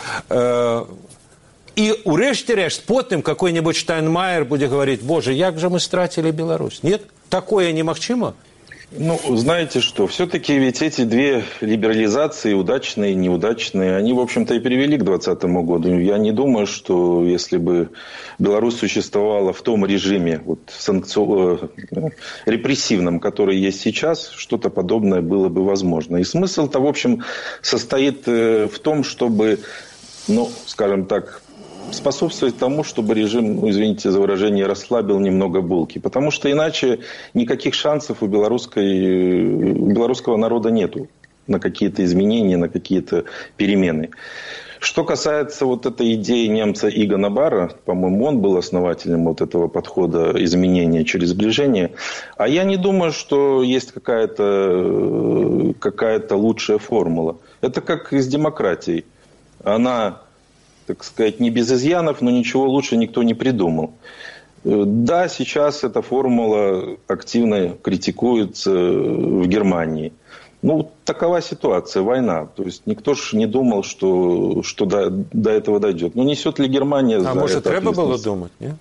И урэшце рэшт потым какой-нибудь Штайнмаер будзе говорить, боже, як же мы стратили Беларусь. Нет? Такое немагчыма? Знаете что, все-таки ведь эти 2 либерализации, удачные и неудачные, они, в общем-то, и привели к 2020 году. Я не думаю, что если бы Беларусь существовала в том режиме репрессивном, который есть сейчас, что-то подобное было бы возможно. И смысл-то, в общем, состоит в том, чтобы, скажем так, способствовать тому, чтобы режим, извините за выражение, расслабил немного булки. Потому что иначе никаких шансов у белорусского народа нету на какие-то изменения, на какие-то перемены. Что касается вот этой идеи немца Игона Барра, по-моему, он был основателем вот этого подхода изменения через сближение. А я не думаю, что есть какая-то лучшая формула. Это как с демократией. Она, так сказать, не без изъянов, но ничего лучше никто не придумал. Да, сейчас эта формула активно критикуется в Германии. Такова ситуация, война. То есть никто ж не думал, что до этого дойдет. Несет ли Германия за это может, треба было думать, нет?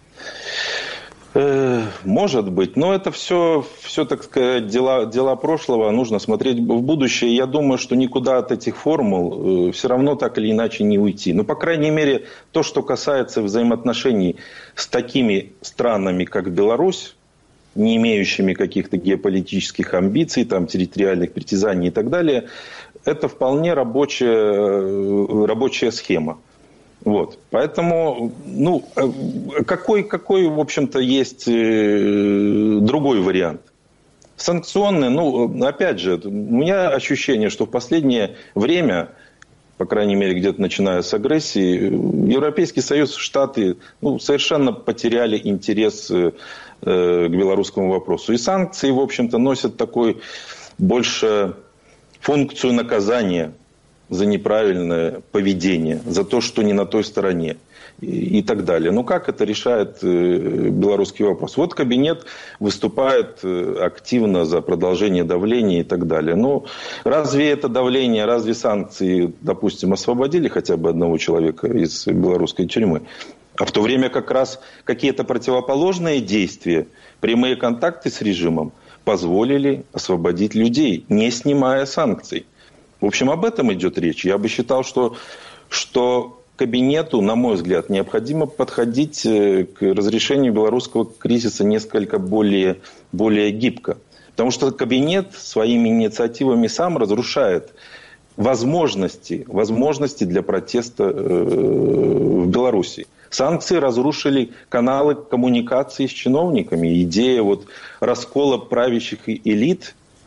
Может быть, но это все, так сказать, дела прошлого, нужно смотреть в будущее. Я думаю, что никуда от этих формул все равно так или иначе не уйти. По крайней мере, то, что касается взаимоотношений с такими странами, как Беларусь, не имеющими каких-то геополитических амбиций, территориальных притязаний и так далее, это вполне рабочая схема. Вот. Поэтому, какой, в общем-то, есть другой вариант? Санкционный, опять же, у меня ощущение, что в последнее время, по крайней мере, где-то начиная с агрессии, Европейский Союз, Штаты, совершенно потеряли интерес к белорусскому вопросу. И санкции, в общем-то, носят такой больше функцию наказания за неправильное поведение, за то, что не на той стороне и так далее. Как это решает белорусский вопрос? Вот кабинет выступает активно за продолжение давления и так далее. Разве это давление, разве санкции, допустим, освободили хотя бы одного человека из белорусской тюрьмы? А в то время как раз какие-то противоположные действия, прямые контакты с режимом позволили освободить людей, не снимая санкций. В общем, об этом идет речь. Я бы считал, что кабинету, на мой взгляд, необходимо подходить к разрешению белорусского кризиса несколько более гибко. Потому что кабинет своими инициативами сам разрушает возможности для протеста в Беларуси. Санкции разрушили каналы коммуникации с чиновниками. Идея раскола правящих элит,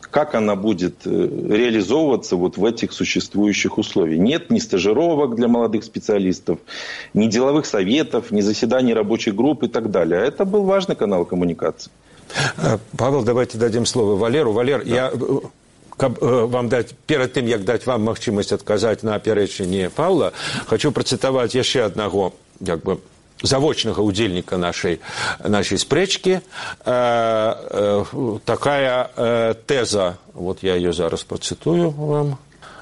как она будет реализовываться вот в этих существующих условиях. Нет ни стажировок для молодых специалистов, ни деловых советов, ни заседаний рабочих групп и так далее. Это был важный канал коммуникации. Павел, давайте дадим слово Валеру. Валер, да. Я вам дать, перед тем, як дать вам магчымасць адказаць на апярэчанне Павла, хочу працытаваць яшчэ аднаго, як бы, завочнага удзельніка нашай спрэчкі. Такая теза, вот я ее зараз працытую вам.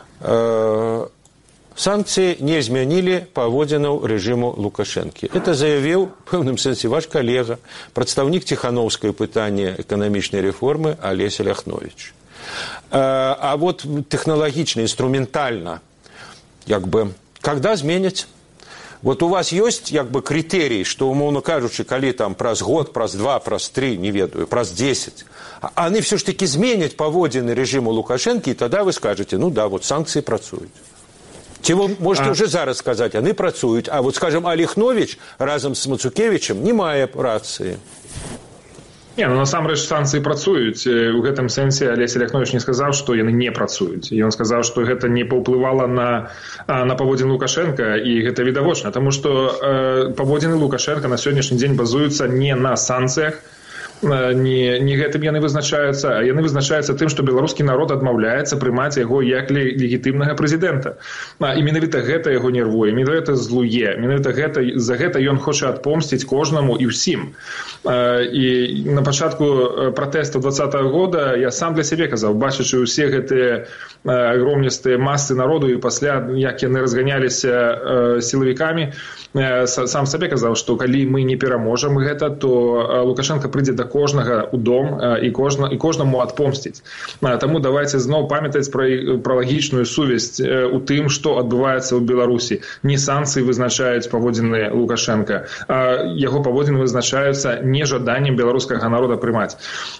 Санкцыі не змянілі паводзінаў рэжыму Лукашэнкі. Это заявіў, в пэўным сэнсе, ваш калега, прадстаўнік Ціханаўскай пытання эканамічнай рэформы Алеся Ляхновіч. А вот технологично, инструментально, как бы, когда зменяць? Вот у вас есть, как бы, критерий, что, умоўно кажучы, калі там праз год, праз 2, праз 3, не ведаю, праз 10, они все ж таки зменяць паводзіны рэжыму Лукашэнкі, и тогда вы скажете, ну да, вот санкции працуюць. Ці вы можете уже зараз сказать, они працуюць, а вот, скажем, Аліхновіч разом с Мацукевичем не мае працы. Не, ну насамрэч санкцыі працуюць. У гэтым сэнсе Алеся Ляхновіч не сказаў, што яны не працуюць. Ён сказаў, што гэта не паўплывала на паводзіны Лукашенка, і гэта відавочна, таму што паводзіны Лукашенка на сённяшні дзень базуюцца не на санкцыях, не гэтым яны вызначаюцца, а яны вызначаюцца тым, што беларускі народ адмаўляецца прымаць яго як легітымнага прэзідэнта. І менавіта гэта яго нервуе, менавіта злуе, менавіта за гэта ён хоча адпомсціць кожнаму і ўсім. І на пачатку пратэсту 2020 года я сам для сябе казаў, бачачы ўсе гэтыя агромністыя масы народу і пасля, як яны разганяліся сілавікамі, сам сабе казаў, што калі мы не пераможам гэта, то Лукашенко прыйдзе да кожнага ў дом і кожнаму адпомсціць. Таму давайте зноў памятаць пра лагічную сувязь у тым, што адбываецца ў Беларусі. Не санкцыі вызначаюць паводзіны Лукашенка, а яго паводзіны вызначаюцца нежаданнем беларускага народа прымаць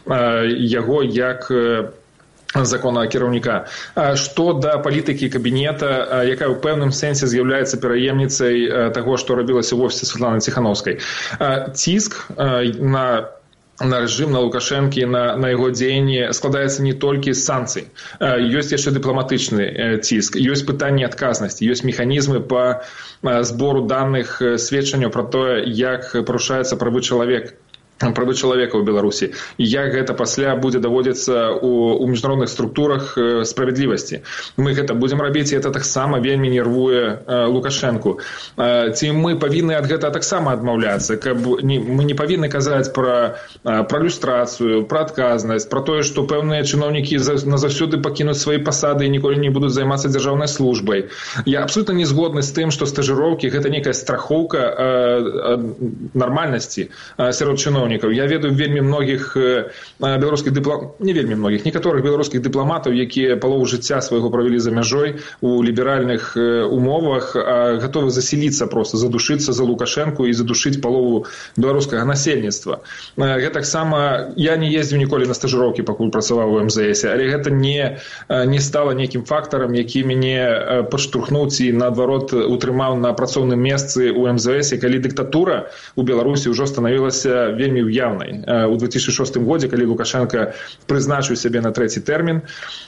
яго як законнага кіраўніка. Што да палітыкі кабінета, якая ў пэўным сэнсе з'яўляецца пераемніцай таго, што рабілася ў офісе Святланы Ціханаўскай. Ціск на рэжым, на Лукашэнкі, на яго дзеянні складаецца не толькі з санкцый. Ёсць яшчэ дыпламатычны ціск, ёсць пытанні адказнасці, ёсць механізмы па збору даных сведчанняў пра тое, як парушаюцца правы чалавека ў Беларусі. І як гэта пасля будзе даводзіцца ў міжнародных структурах справядлівасці. Мы гэта будзем рабіць, і гэта таксама вельмі нервуе Лукашэнку. Ці мы павінны ад гэта таксама адмаўляцца? Мы не павінны казаць пра люстрацыю, пра адказнасць, пра тое, што пэўныя чыноўнікі назаўсёды пакінуць свае пасады і ніколі не будуць займацца дзяржаўнай службай. Я абсолютна не згодны з тым, што стажыроўкі гэта некая страхоўка нармальнасці сярод чыноўнікаў. Я ведаю вельмі многіх беларускіх некаторых беларускіх дыпламатаў, якія палову жыцця свайго правялі за мяжой у ліберальных умовах, гатовы заселіцца проста, задушыцца за Лукашэнку і задушыць палову беларускага насельніцтва. Гэтаксама я не ездзіў ніколі на стажыроўкі, пакуль працаваў у МЗС, але гэта не стала нейкім фактарам, які мяне падштурхнуў ці наадварот утрымаў на працоўным месцы у МЗС, калі дыктатура у Беларусі ўжо станавілася вельмі уяўнай. У 2006 годзе, калі Лукашенко прызначыў сябе на 3-й тэрмін,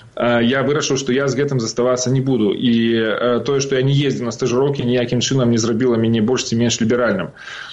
я вырашыў, што я з гэтым заставацца не буду. І тое, што я не ездзіў на стажыроўкі, ніякім чынам не зрабіла мяне больш ці менш ліберальным.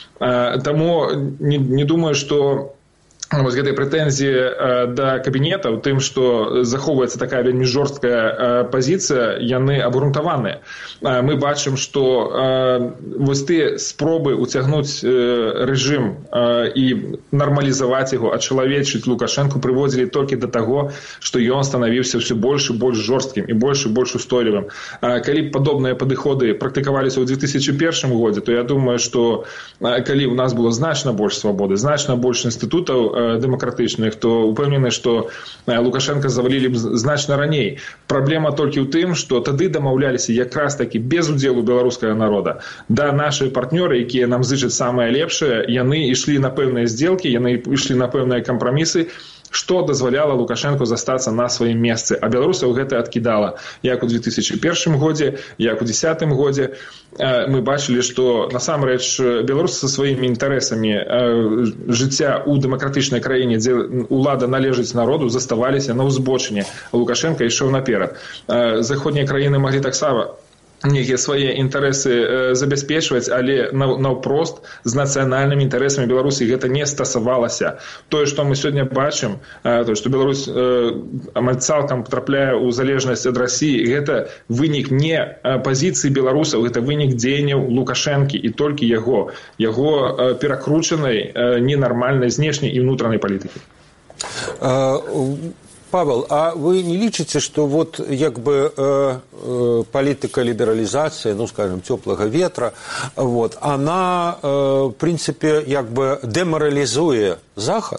Таму не думаю, што вось гэтай прэтэнзіі да кабінета ў тым, што захоўваецца такая вельмі жорсткая пазіцыя, яны абгрунтаваныя. Мы бачым, што вось тыя спробы ўцягнуць рэжым і нармалізаваць яго, ачалавечыць Лукашэнку прыводзілі толькі да таго, што ён станавіўся ўсё больш і больш жорсткім і больш устойлівым. Калі падобныя падыходы практыкаваліся ў 2001 годзе, то я думаю, што калі ў нас было значна больш свабоды, значна больш інстытутаў дэмакратычных, то упэўнены, што Лукашенка завалілі б значна раней. Праблема толькі ў тым, што тады дамаўляліся якраз такі без удзелу беларускага народа. Да, нашы партнёры, якія нам зычаць самае лепшае, яны ішлі на пэўныя здзелкі, яны ішлі на пэўныя кампрамісы, што дазваляла Лукашэнку застацца на сваім месцы. А беларусаў гэта адкідала. Як у 2001 годзе, як у 2010 годзе. Мы бачылі, што насамрэч беларусы са сваімі інтарэсамі жыцця ў дэмакратычнай краіне, дзе ўлада належыць народу, заставаліся на ўзбочыне. Лукашенко ішоў наперад. Заходнія краіны маглі таксама нейкія свае інтарэсы забяспечваць, але наўпрост з нацыянальнымі інтарэсамі Беларусі гэта не стасавалася. Тое, што мы сёння бачым, тое, што Беларусь амаль цалкам потрапляе ў залежнасць ад Расіі, гэта вынік не пазіцыі беларусаў, гэта вынік дзеянняў Лукашэнкі і толькі яго перакручанай ненармальнай знешняй і ўнутранай палітыкі. Павел, а вы не лічыце, што вот як бы палітыка лібералізацыі, ну, скажем, цёплага ветра, вот, она, в прынцыпе, як бы дэмаралізуе Захад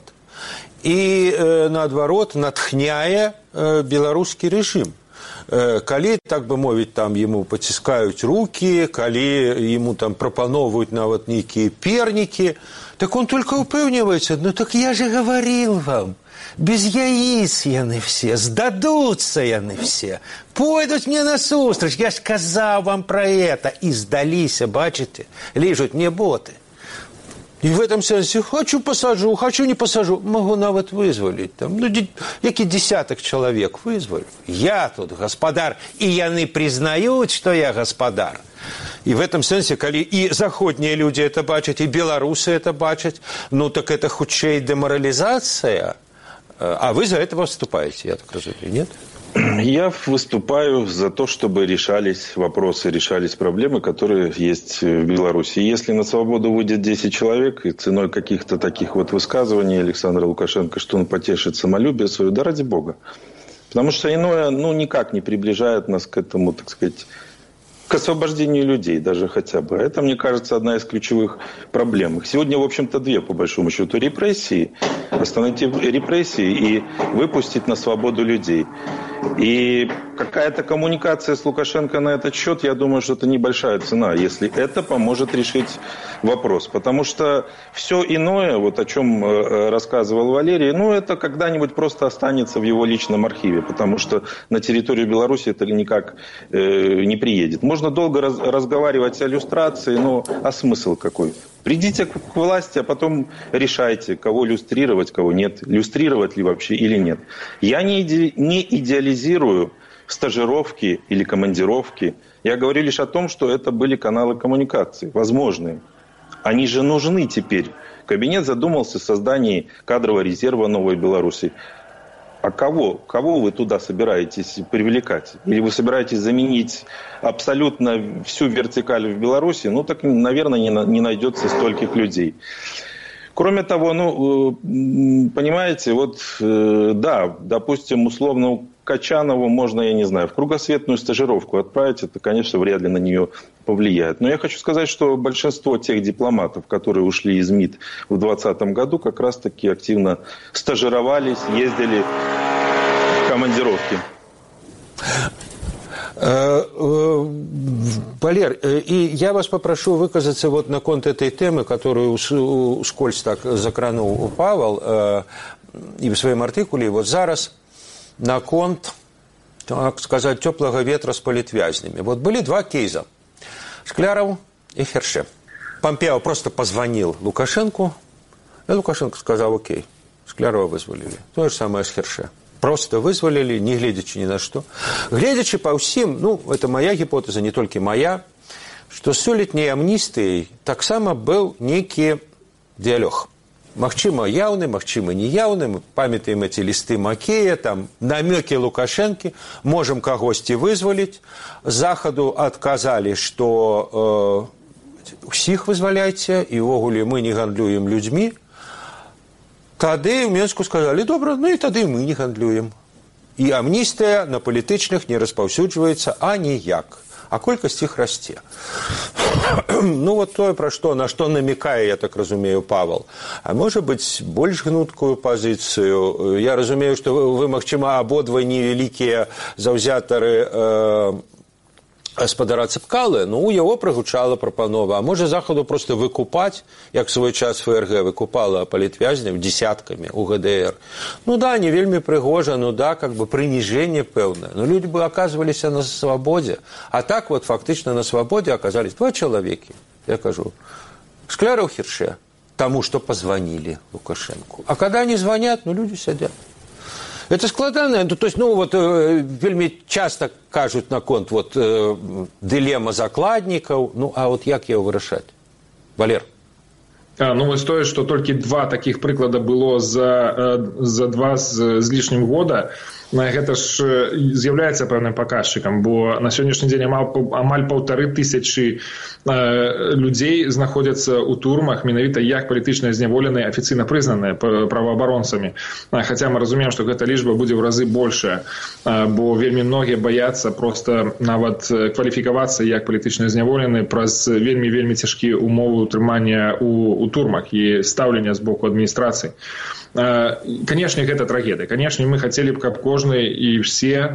і, наадварот, натхняе беларускі рэжым. Калі, так бы мовіць, там яму паціскаюць рукі, калі яму там прапаноўваюць нават нейкія пернікі, так он только упэўніваецца, ну так я же говорил вам, без яиц яны все, сдадутся яны все, пойдут мне насустрач, я ж казал вам про это, и сдалися, бачите, лежат мне боты. И в этом сенсе хочу посажу, хочу не посажу, могу нават вызволить там, ну, які десяток человек вызволю. Я тут господар, и яны признают, что я господар. И в этом сенсе, коли и заходние люди это бачат, и белорусы это бачат, ну так это худшая деморализация. А вы за это выступаете, я так разумею, нет? Я выступаю за то, чтобы решались вопросы, решались проблемы, которые есть в Беларуси. Если на свободу выйдет 10 человек, и ценой каких-то таких вот высказываний Александра Лукашенко, что он потешит самолюбие свое, да ради бога. Потому что иное, ну, никак не приближает нас к этому, так сказать, к освобождению людей даже хотя бы. Это, мне кажется, одна из ключевых проблем. Сегодня, в общем-то, две, по большому счету, репрессии. Остановить репрессии и выпустить на свободу людей. И какая-то коммуникация с Лукашенко на этот счет, я думаю, что это небольшая цена, если это поможет решить вопрос. Потому что все иное, вот о чем рассказывал Валерий, ну, это когда-нибудь просто останется в его личном архиве, потому что на территорию Беларуси это никак не приедет. Можно долго разговаривать о люстрации, но а смысл какой? Придите к власти, а потом решайте, кого люстрировать, кого нет. Люстрировать ли вообще или нет. Я не идеализирую стажировки или командировки. Я говорю лишь о том, что это были каналы коммуникации, возможные. Они же нужны теперь. Кабинет задумался о создании кадрового резерва Новой Беларуси. А кого вы туда собираетесь привлекать? Или вы собираетесь заменить абсолютно всю вертикаль в Беларуси? Ну, так, наверное, не найдется стольких людей. Кроме того, ну, понимаете, вот, да, допустим, условно Качанову можно, я не знаю, в кругосветную стажировку отправить, это, конечно, вряд ли на нее повлияет. Но я хочу сказать, что большинство тех дипломатов, которые ушли из МИД в 2020 году, как раз-таки активно стажировались, ездили в командировки. Валер, и я вас попрошу выказаться вот на конт этой темы, которую скользь так закранул Павел и в своем артикуле. Вот зараз на конт, так сказать, теплого ветра с политвязнями. Вот были два кейса. Шкляров и Херше. Помпео просто позвонил Лукашенку, и Лукашенко сказал: окей, Шклярова вызволили. То же самое с Херше. Просто вызволили, не глядячи ни на что. Глядячи по всем, ну, это моя гипотеза, не только моя, что с сёлетняй амністыяй таксама был некий диалог. Магчыма, яўны, магчыма, неяўны. Мы памятаем эти листы Макея, там намеки Лукашэнкі, можем кагосьці вызволить. Захаду отказали, что всіх вызваляйте, и ўвогуле мы не гандлюем людьми. Тады ў Менску сказали: добра, ну и тады мы не гандлюем. И амністыя на палітычных не распаўсюджваецца аніяк. А колькасць іх расце. Ну, вот тое, пра што, на што намекае, я так разумею, Павел. А может быть, больш гнуткую пазіцыю. Я разумею, што вы, магчыма, абодва невялікія заўзятары гаспадара Цыпкалы, у яго прагучала прапанова, а можа захаду проста выкупаць, як свой час ФРГ выкупала палітвязняў дзесяткамі у ГДР. Не вельмі прыгожа, прыніжэнне пэўнае. Людзі бы аказваліся на свабодзе. А так фактычна на свабодзе аказались 2 чалавекі, я кажу, Скляра ў Хірше, таму, што пазванілі Лукашэнку. А када не званят, людзі сядзяць. Это складанае, вельмі часта кажуць наконт дылема закладнікаў, а як яго вырашаць? Валер? Тое, што толькі 2 такіх прыклада было за 2 з лішнім года, гэта ж з'яўляецца пэўным паказчыкам, бо на сённяшні дзень амаль 1500 людзей знаходзяцца ў турмах, менавіта як палітычныя зняволеныя, афіцыйна прызнаныя праваабаронцамі. Хаця мы разумеем, што гэта лічба будзе ў разы большая, бо вельмі многія баяцца проста нават кваліфікавацца як палітычныя зняволеныя праз вельмі цяжкія ўмовы ўтрымання ў турмах і стаўлення з боку адміністрацыі. Канешне, гэта трагедыя. Канешне, мы хацелі б, каб кожны і все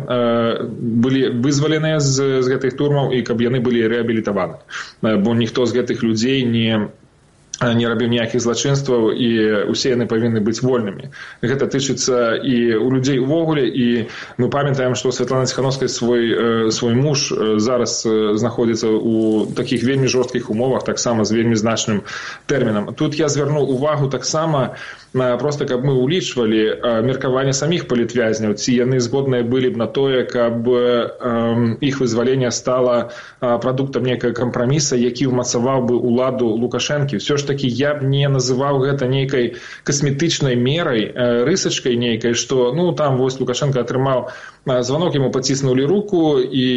былі вызваленыя з гэтых турмаў і каб яны былі рэабілітаваны. Бо ніхто з гэтых людзей не рабіў ніякіх злачынстваў, і ўсе яны павінны быць вольнымі. Гэта тычыцца і ў людзей увогуле, і мы памятаем, што Святлана Ціхановская свой муж зараз знаходзіцца ў такіх вельмі жорсткіх умовах, таксама з вельмі значным тэрмінам. Тут я звярнуў увагу таксама, проста каб мы улічвалі меркаванне саміх палітвязняў, ці яны згодныя былі б на тое, каб іх вызваленне стала прадуктам некага кампраміса, які ўмацаваў бы ўладу Лукашэнкі. Всё ж такі я б не называў гэта нейкай касметычнай мерай, рысачкай нейкай, што там Лукашенко атрымаў званок, яму паціснулі руку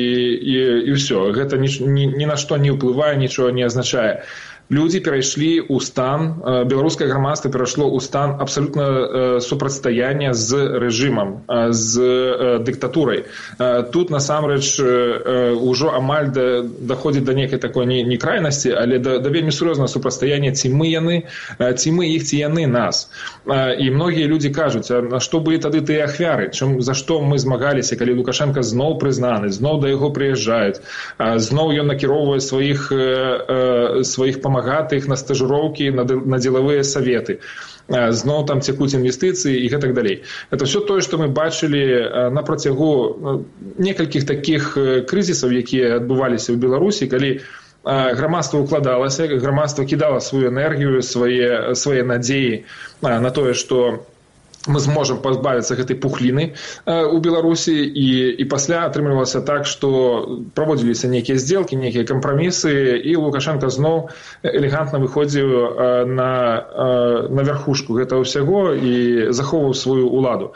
і ўсё. Гэта ні на што не ўплывае, нічога не азначае. Людзі перайшлі ў стан, беларускае грамадства перайшло ў стан абсалютна супрацьстаяння з рэжымам, з дыктатурай. Тут, насамрэч, ужо амаль даходзіць да нейкай такой не крайнасці, але да вельмі сур'ёзнага супрацьстаяння, ці мы яны, ці мы іх, ці яны нас. І многія людзі кажуць, а што былі тады тыя ахвяры, за што мы змагаліся, калі Лукашенко зноў прызнаны, зноў да яго прыязджаюць, зноў ён накіроўвае сваіх памагатых на стажыроўкі, на дзелавыя саветы. Зноў там цякуць інвестыцыі і гэтак далей. Это ўсё тое, што мы бачылі на працягу некалькіх такіх крызісаў, якія адбываліся ў Беларусі, калі грамадства укладалася, грамадства кідала сваю энергію, свае надзеі на тое, што мы зможам пазбавіцца гэтай пухліны ў Беларусі, і пасля атрымлівалася так, што праводзіліся нейкія здзелкі, нейкія кампрамісы, і Лукашенко зноў элегантна выходзіў на вярхушку гэтага ўсяго і захоўваў сваю ўладу.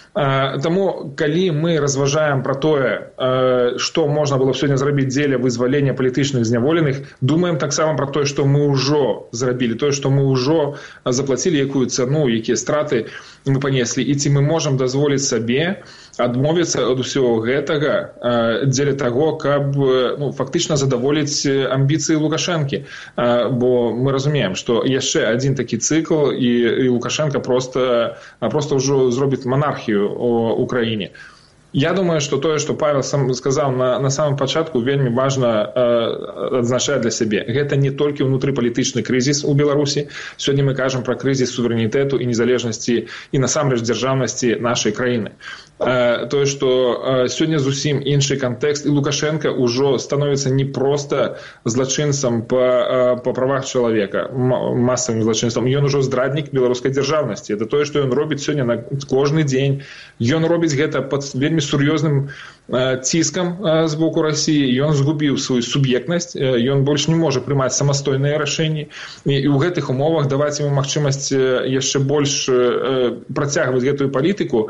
Таму, калі мы разважаем пра тое, што можна было сёння зрабіць дзеля вызвалення палітычных зняволеных, думаем таксама пра тое, што мы ўжо зрабілі, тое, што мы ўжо заплацілі, якую цану, якія страты мы панеслі, і ці мы можам дазволіць сабе адмовіцца ад усього гэтага дзеля таго, каб фактычна задаволіць амбіцыі Лукашэнкі. Бо мы разумеем, што яшчэ адзін такі цыкл, і Лукашенко просто ўжо зробіць манархію ў краіне. Я думаю, што тое, што Павел сам сказаў на самым пачатку, вельмі важна адзначаць для сябе. Гэта не толькі ўнутрыпалітычны крызіс у Беларусі. Сёння мы кажам пра крызіс суверэнітэту і незалежнасці і насамрэч дзяржаўнасці нашай краіны. Тое, што сёння зусім іншы кантэкст, і Лукашенко ўжо становіцца не проста злачынцам па правах чалавека, масавым злачынствам. Ён ужо здраднік беларускай дзяржаўнасці. Это тое, што ён робіць сёння на кожны дзень. Ён робіць гэта пад вельмі сур'ёзным ціскам з боку Расіі. Ён згубіў сваю суб'ектнасць, ён больш не можа прымаць самастойныя рашэнні, і ў гэтых умовах даваць яму магчымасць яшчэ больш працягваць гэтую палітыку.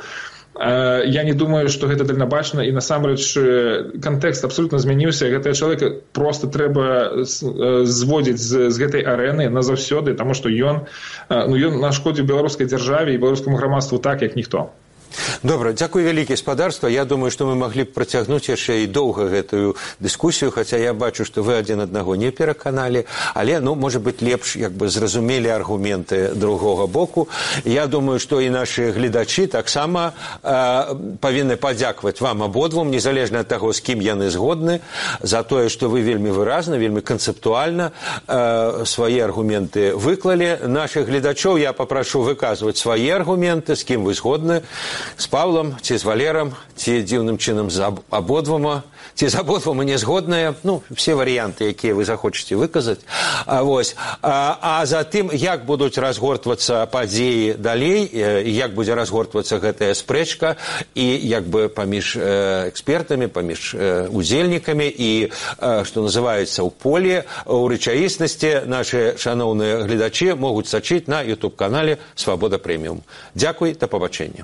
Я не думаю, што гэта дальнабачна, і насамрэч кантэкст абсолютна змяніўся. Гэтага чалавека проста трэба зводзіць з гэтай арэны назаўсёды, таму што ён нашкодзіў беларускай дзяржаве і беларускаму грамадству так, як ніхто. Добра, дзякуй вялікі, спадарства. Я думаю, што мы маглі б працягнуць яшчэ і доўга гэтую дыскусію, хаця я бачу, што вы адзін аднаго не пераканалі, але, можа быць, лепш зразумелі аргументы другога боку. Я думаю, што і нашы гледачы таксама павінны падзякаваць вам абодвум, незалежна ад таго, з кім яны згодны, за тое, што вы вельмі выразна, вельмі канцэптуальна свае аргументы выклалі. Нашых гледачоў я папрашу выказваць свае аргументы, з кім вы згодны, з Павлом, ці з Валерам, ці дзіўным чынам з абодвума, ці з абодвума не згодныя, все варыянты, якія вы захочаце выказаць. А затым, як будуць разгортвацца падзеі далей, як будзе разгортвацца гэтая спрэчка, і як бы паміж экспертамі, паміж удзельнікамі і, што называецца, у поле, у рэчаіснасці нашы шаноўныя гледачы могуць сачыць на YouTube-канале «Свабода Прэміум». Дзякуй, да пабачэння.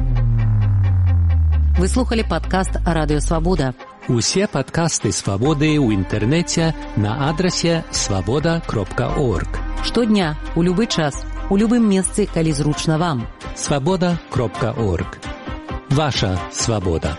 Вы слухали падкаст «Радыё Свабода». Усе падкасты «Свабоды» ў інтэрнэце на адрасе свабода.орг. Штодня, у любы час, у любым месцы, калі зручна вам. свабода.орг. Ваша свабода.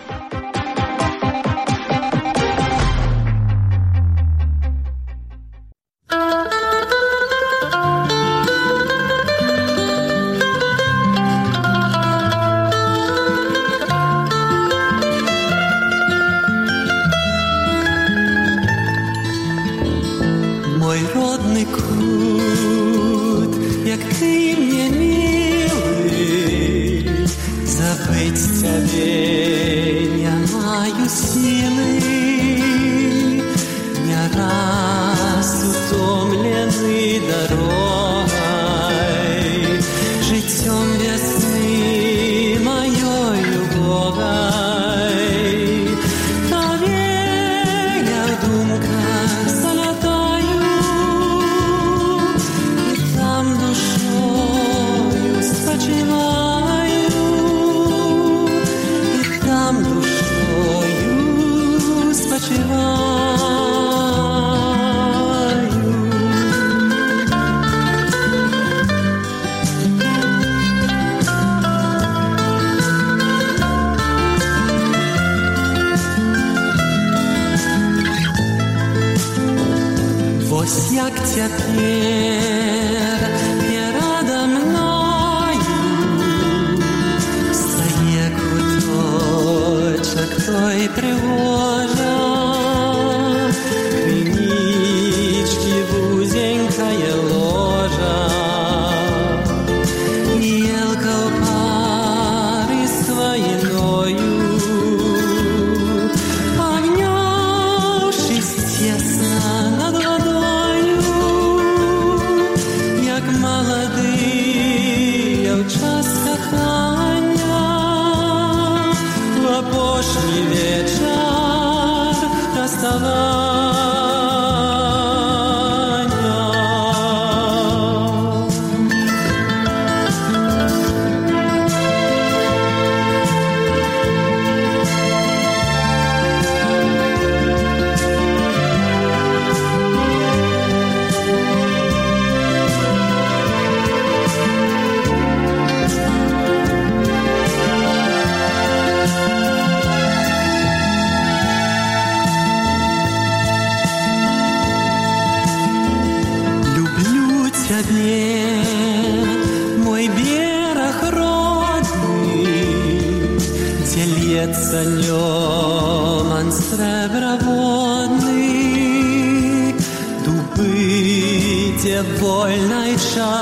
Вольной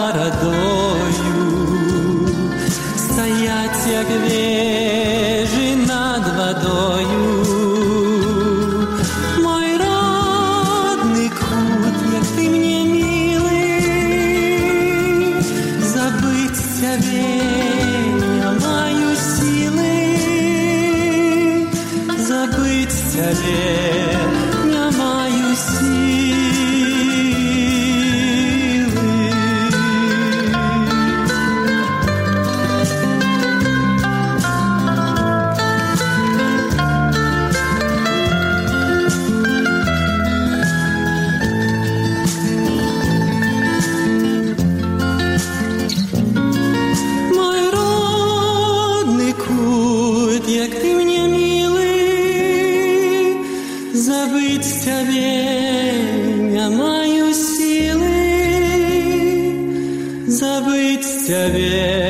чародою стоять, як вежи над водою. Мой родный кут, як ты мне милый, забыть тебе я маю силы, забыть тебе я маю силы. цябе